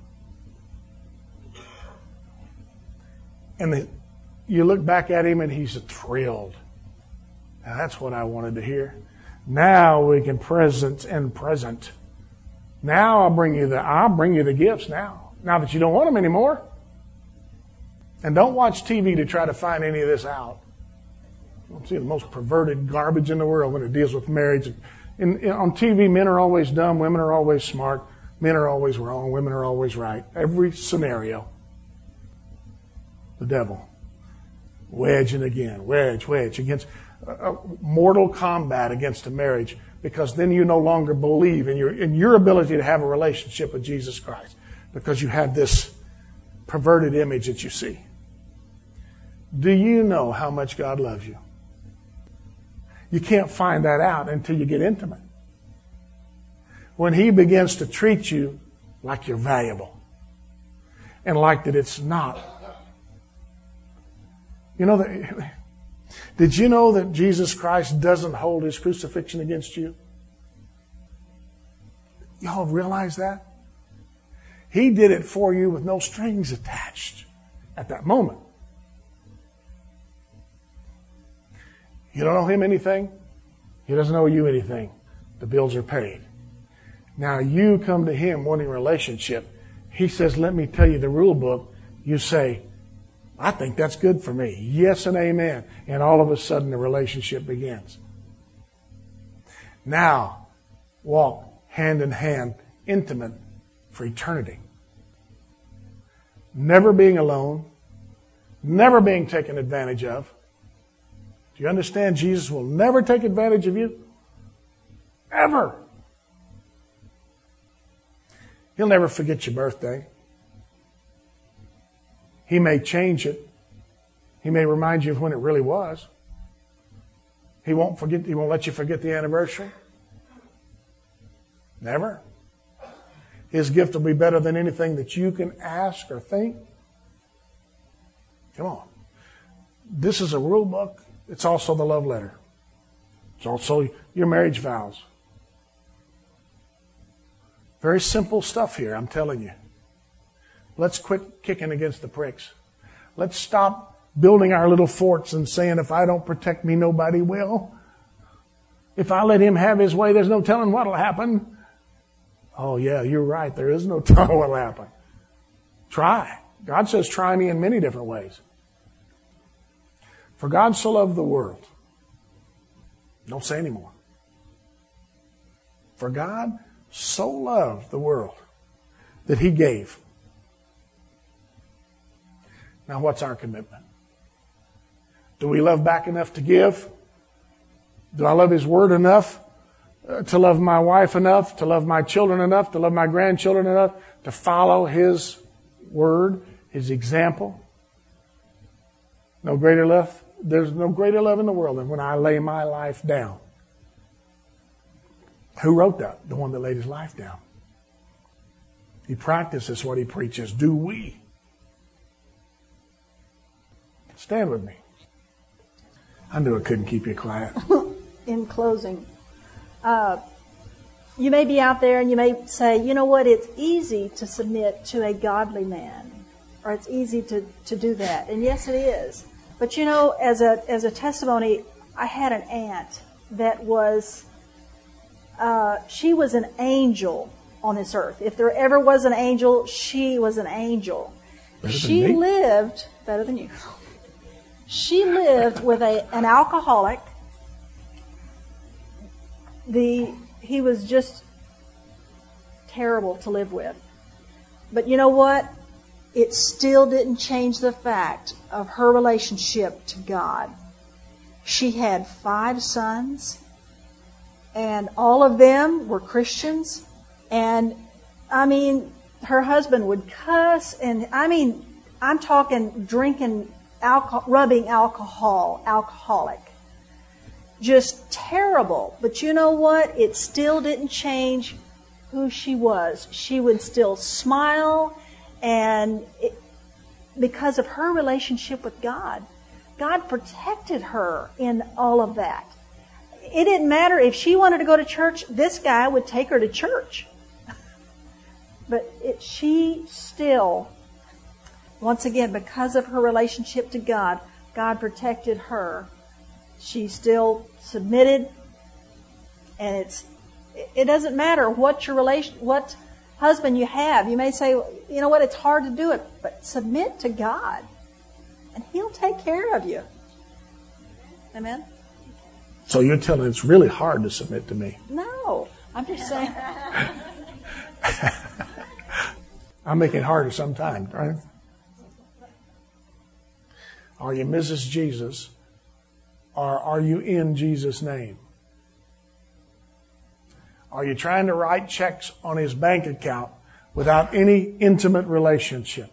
And the, you look back at him and he's thrilled. Now, that's what I wanted to hear. Now we can present and present. Now I'll bring you the I'll bring you the gifts now. Now that you don't want them anymore. And don't watch T V to try to find any of this out. I see the most perverted garbage in the world when it deals with marriage. In, in, on T V, men are always dumb, women are always smart, men are always wrong, women are always right. Every scenario, the devil. Wedge and again, wedge, wedge, against uh, mortal combat against a marriage, because then you no longer believe in your, in your ability to have a relationship with Jesus Christ, because you have this perverted image that you see. Do you know how much God loves you? You can't find that out until you get intimate. When He begins to treat you like you're valuable and like that it's not. You know, that, did you know that Jesus Christ doesn't hold His crucifixion against you? Y'all realize that? He did it for you with no strings attached at that moment. You don't owe Him anything. He doesn't owe you anything. The bills are paid. Now you come to Him wanting a relationship. He says, let me tell you the rule book. You say, I think that's good for me. Yes and amen. And all of a sudden the relationship begins. Now, walk hand in hand, intimate for eternity. Never being alone. Never being taken advantage of. Do you understand? Jesus will never take advantage of you. Ever. He'll never forget your birthday. He may change it. He may remind you of when it really was. He won't forget. He won't let you forget the anniversary. Never. His gift will be better than anything that you can ask or think. Come on. This is a rule book. It's also the love letter. It's also your marriage vows. Very simple stuff here, I'm telling you. Let's quit kicking against the pricks. Let's stop building our little forts and saying, if I don't protect me, nobody will. If I let him have his way, there's no telling what'll happen. Oh, yeah, you're right. There is no telling what'll happen. Try. God says, try me in many different ways. For God so loved the world. Don't say anymore. For God so loved the world that He gave. Now, what's our commitment? Do we love back enough to give? Do I love His Word enough uh, to love my wife enough, to love my children enough, to love my grandchildren enough, to follow His Word, His example? No greater love. There's no greater love in the world than when I lay my life down. Who wrote that? The one that laid his life down. He practices what he preaches. Do we? Stand with me. I knew I couldn't keep you quiet. In closing, uh, you may be out there and you may say, you know what, it's easy to submit to a godly man. Or it's easy to, to do that. And yes, it is. But you know, as a as a testimony, I had an aunt that was, uh, she was an angel on this earth. If there ever was an angel, she was an angel. Better she than me? lived, better than you. She lived with a an alcoholic. The he was just terrible to live with. But you know what? It still didn't change the fact of her relationship to God. She had five sons, and all of them were Christians. And, I mean, her husband would cuss, and, I mean, I'm talking drinking, alcohol, rubbing alcohol, alcoholic. Just terrible. But you know what? It still didn't change who she was. She would still smile. And it, because of her relationship with God, God protected her in all of that. It didn't matter if she wanted to go to church, this guy would take her to church. But it, she still, once again, because of her relationship to God, God protected her. She still submitted. And it's it doesn't matter what your relation, what husband you have. You may say, you know what, it's hard to do it, but submit to God and He'll take care of you. Amen? So you're telling it's really hard to submit to me. No. I'm just saying. I make it harder sometimes, right? Are you Missus Jesus? Or are you in Jesus' name? Are you trying to write checks on his bank account without any intimate relationship?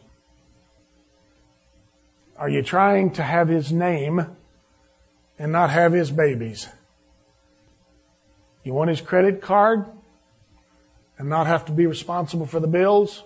Are you trying to have his name and not have his babies? You want his credit card and not have to be responsible for the bills?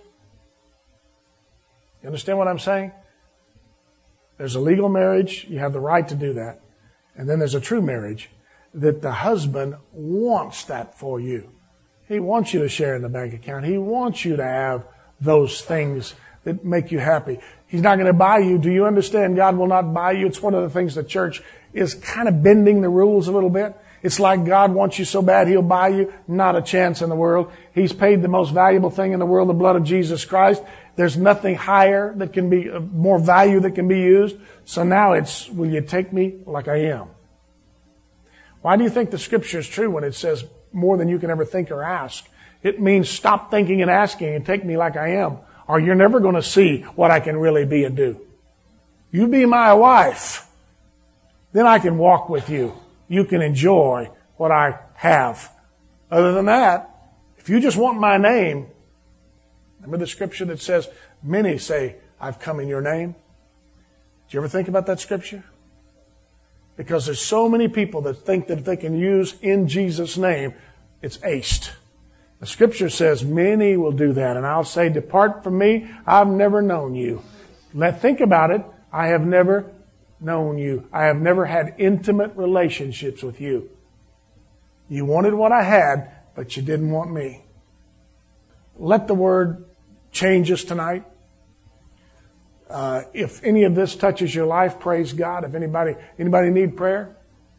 You understand what I'm saying? There's a legal marriage. You have the right to do that. And then there's a true marriage that the husband wants that for you. He wants you to share in the bank account. He wants you to have those things that make you happy. He's not going to buy you. Do you understand? God will not buy you. It's one of the things the church is kind of bending the rules a little bit. It's like God wants you so bad he'll buy you. Not a chance in the world. He's paid the most valuable thing in the world, the blood of Jesus Christ. There's nothing higher that can be, more value that can be used. So now it's, will you take me like I am? Why do you think the scripture is true when it says more than you can ever think or ask? It means stop thinking and asking and take me like I am, or you're never going to see what I can really be and do. You be my wife, then I can walk with you. You can enjoy what I have. Other than that, if you just want my name, remember the scripture that says, many say, I've come in your name? Did you ever think about that scripture? Because there's so many people that think that if they can use in Jesus' name, it's aced. The scripture says many will do that. And I'll say, depart from me. I've never known you. Let think about it. I have never known you. I have never had intimate relationships with you. You wanted what I had, but you didn't want me. Let the word change us tonight. Uh, if any of this touches your life, praise God. If anybody anybody need prayer,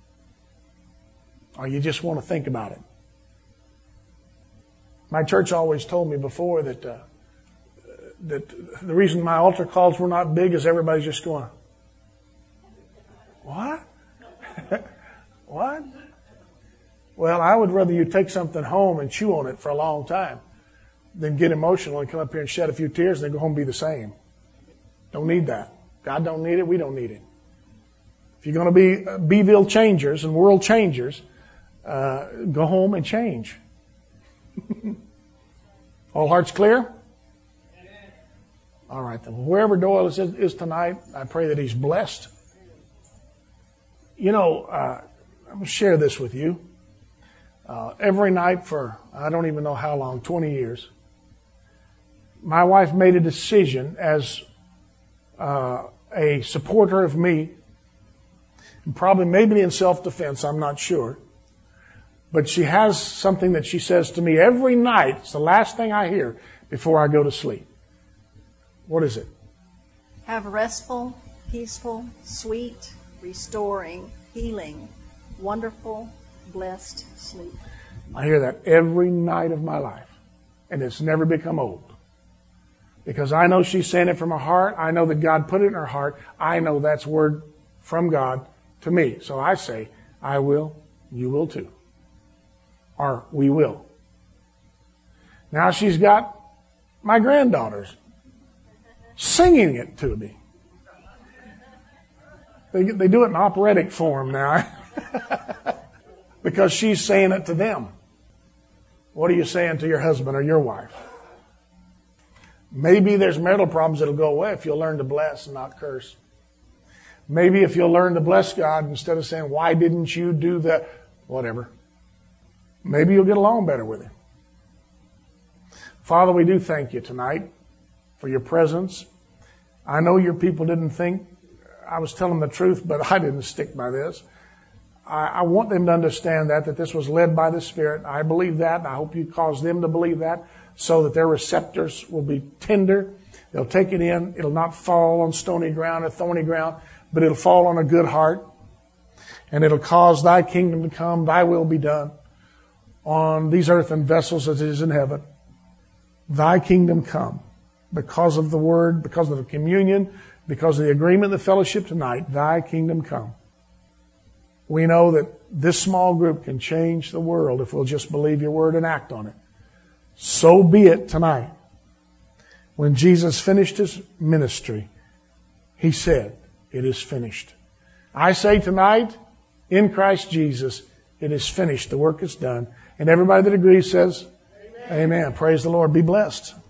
or you just want to think about it. My church always told me before that uh, that the reason my altar calls were not big is everybody's just going, what? What? Well, I would rather you take something home and chew on it for a long time than get emotional and come up here and shed a few tears and then go home and be the same. Don't need that. God don't need it. We don't need it. If you're going to be uh, Beeville changers and world changers, uh, go home and change. All hearts clear? All right. Then. Wherever Doyle is, is tonight, I pray that he's blessed. You know, uh, I'm going to share this with you. Uh, every night for, I don't even know how long, twenty years, my wife made a decision as uh, a supporter of me, and probably maybe in self-defense, I'm not sure. But she has something that she says to me every night. It's the last thing I hear before I go to sleep. What is it? Have restful, peaceful, sweet, restoring, healing, wonderful, blessed sleep. I hear that every night of my life. And it's never become old. Because I know she's saying it from her heart. I know that God put it in her heart. I know that's word from God to me. So I say, I will, you will too. Or we will. Now she's got my granddaughters singing it to me. They, they do it in operatic form now. Because she's saying it to them. What are you saying to your husband or your wife? Maybe there's marital problems that'll go away if you'll learn to bless and not curse. Maybe if you'll learn to bless God instead of saying, why didn't you do that? Whatever. Maybe you'll get along better with him. Father, we do thank you tonight for your presence. I know your people didn't think I was telling the truth, but I didn't stick by this. I, I want them to understand that, that this was led by the Spirit. I believe that, and I hope you cause them to believe that, so that their receptors will be tender. They'll take it in. It'll not fall on stony ground or thorny ground, but it'll fall on a good heart. And it'll cause thy kingdom to come, thy will be done on these earthen vessels as it is in heaven. Thy kingdom come. Because of the word, because of the communion, because of the agreement, the fellowship tonight, thy kingdom come. we know that this small group can change the world if we'll just believe your word and act on it. So be it tonight. When Jesus finished his ministry, he said, it is finished. I say tonight, in Christ Jesus, it is finished. The work is done. And everybody that agrees says, Amen. Amen. Praise the Lord. Be blessed.